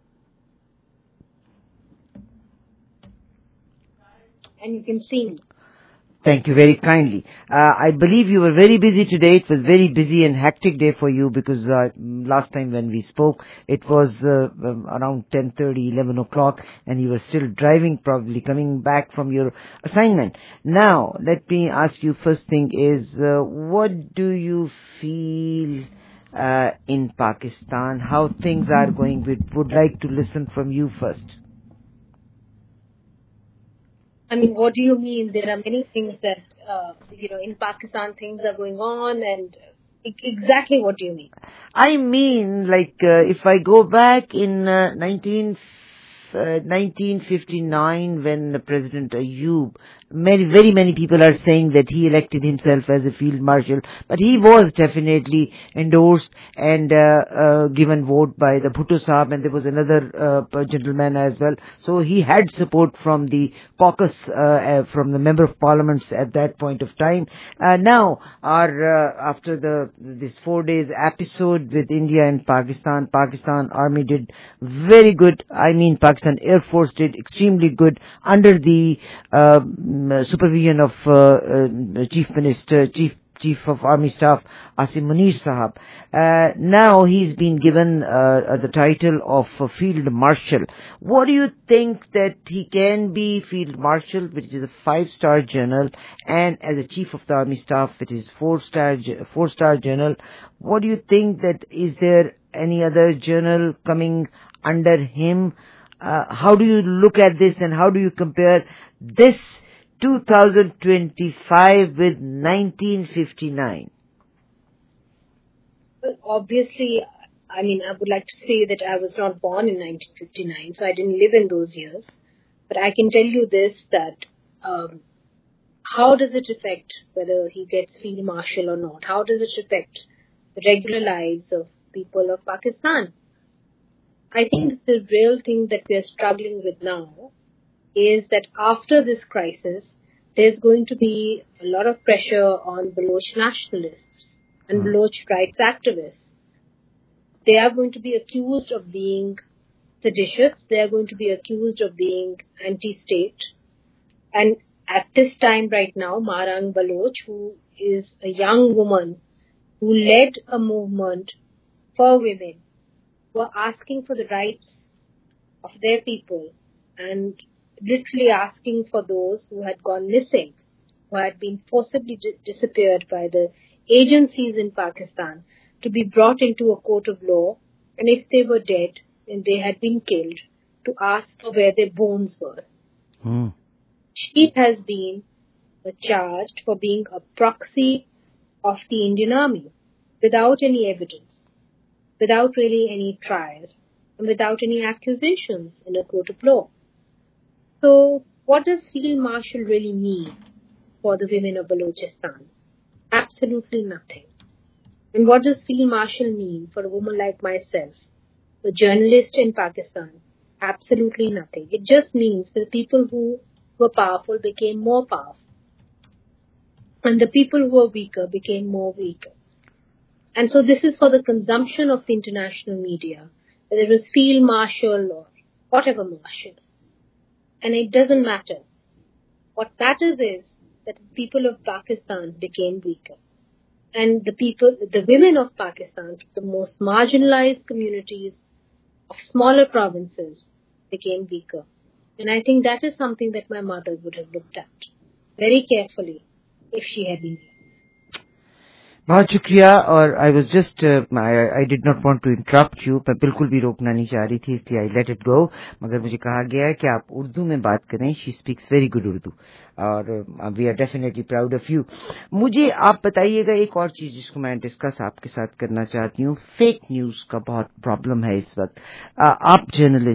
And you can see me. Thank you very kindly. I believe you were very busy today. It was very busy and hectic day for you because last time when we spoke, it was around 10:30, 11 o'clock, and you were still driving, probably coming back from your assignment. Now, let me ask you, first thing is, what do you feel in Pakistan? How things are going? We would like to listen from you first. I mean, what do you mean? There are many things that, in Pakistan things are going on, and exactly what do you mean? I mean, like, if I go back in 1959 when President Ayub, very many people are saying that he elected himself as a field marshal, but he was definitely endorsed and given vote by the Bhutto Sahab, and there was another gentleman as well. So he had support from the caucus, from the member of parliaments at that point of time. Now, after this 4 days episode with India and Pakistan Army did very good. I mean, Pakistan Air Force did extremely good under the supervision of Chief of Army Staff Asim Munir Sahab. Now he's been given the title of Field Marshal. What do you think that he can be Field Marshal, which is a 5-star general, and as a Chief of the Army Staff, which is 4-star general? What do you think that is there any other general coming under him? How do you look at this, and how do you compare this 2025 with 1959? Well, obviously, I mean, I would like to say that I was not born in 1959, so I didn't live in those years. But I can tell you this, that how does it affect whether he gets field marshal or not? How does it affect the regular lives of people of Pakistan? I think the real thing that we are struggling with now is that after this crisis, there's going to be a lot of pressure on Baloch nationalists and Baloch rights activists. They are going to be accused of being seditious. They are going to be accused of being anti-state. And at this time right now, Marang Baloch, who is a young woman who led a movement for women, who are asking for the rights of their people and literally asking for those who had gone missing, who had been forcibly disappeared by the agencies in Pakistan, to be brought into a court of law, and if they were dead and they had been killed, to ask for where their bones were. She has been charged for being a proxy of the Indian Army without any evidence, without really any trial, and without any accusations in a court of law. So what does Field Marshal really mean for the women of Balochistan? Absolutely nothing. And what does Field Marshal mean for a woman like myself, a journalist in Pakistan? Absolutely nothing. It just means that the people who were powerful became more powerful. And the people who were weaker became more weaker. And so this is for the consumption of the international media, whether it was Field Marshal or whatever marshal. And it doesn't matter. What matters is that the people of Pakistan became weaker. And the women of Pakistan, the most marginalized communities of smaller provinces, became weaker. And I think that is something that my mother would have looked at very carefully if she had been here. बहुत शुक्रिया. और I was just I did not want to interrupt you. मैं बिल्कुल भी रोकना नहीं चाह रही थी, इसलिए आई लेट इट गो. मगर मुझे कहा गया है कि आप उर्दू में बात करें. She speaks very good Urdu और we are definitely proud of you. मुझे आप बताइएगा एक और चीज जिसको मैं डिस्कस आपके साथ करना चाहती हूँ. फेक न्यूज का बहुत प्रॉब्लम है इस वक्त. आप जर्नलिस्ट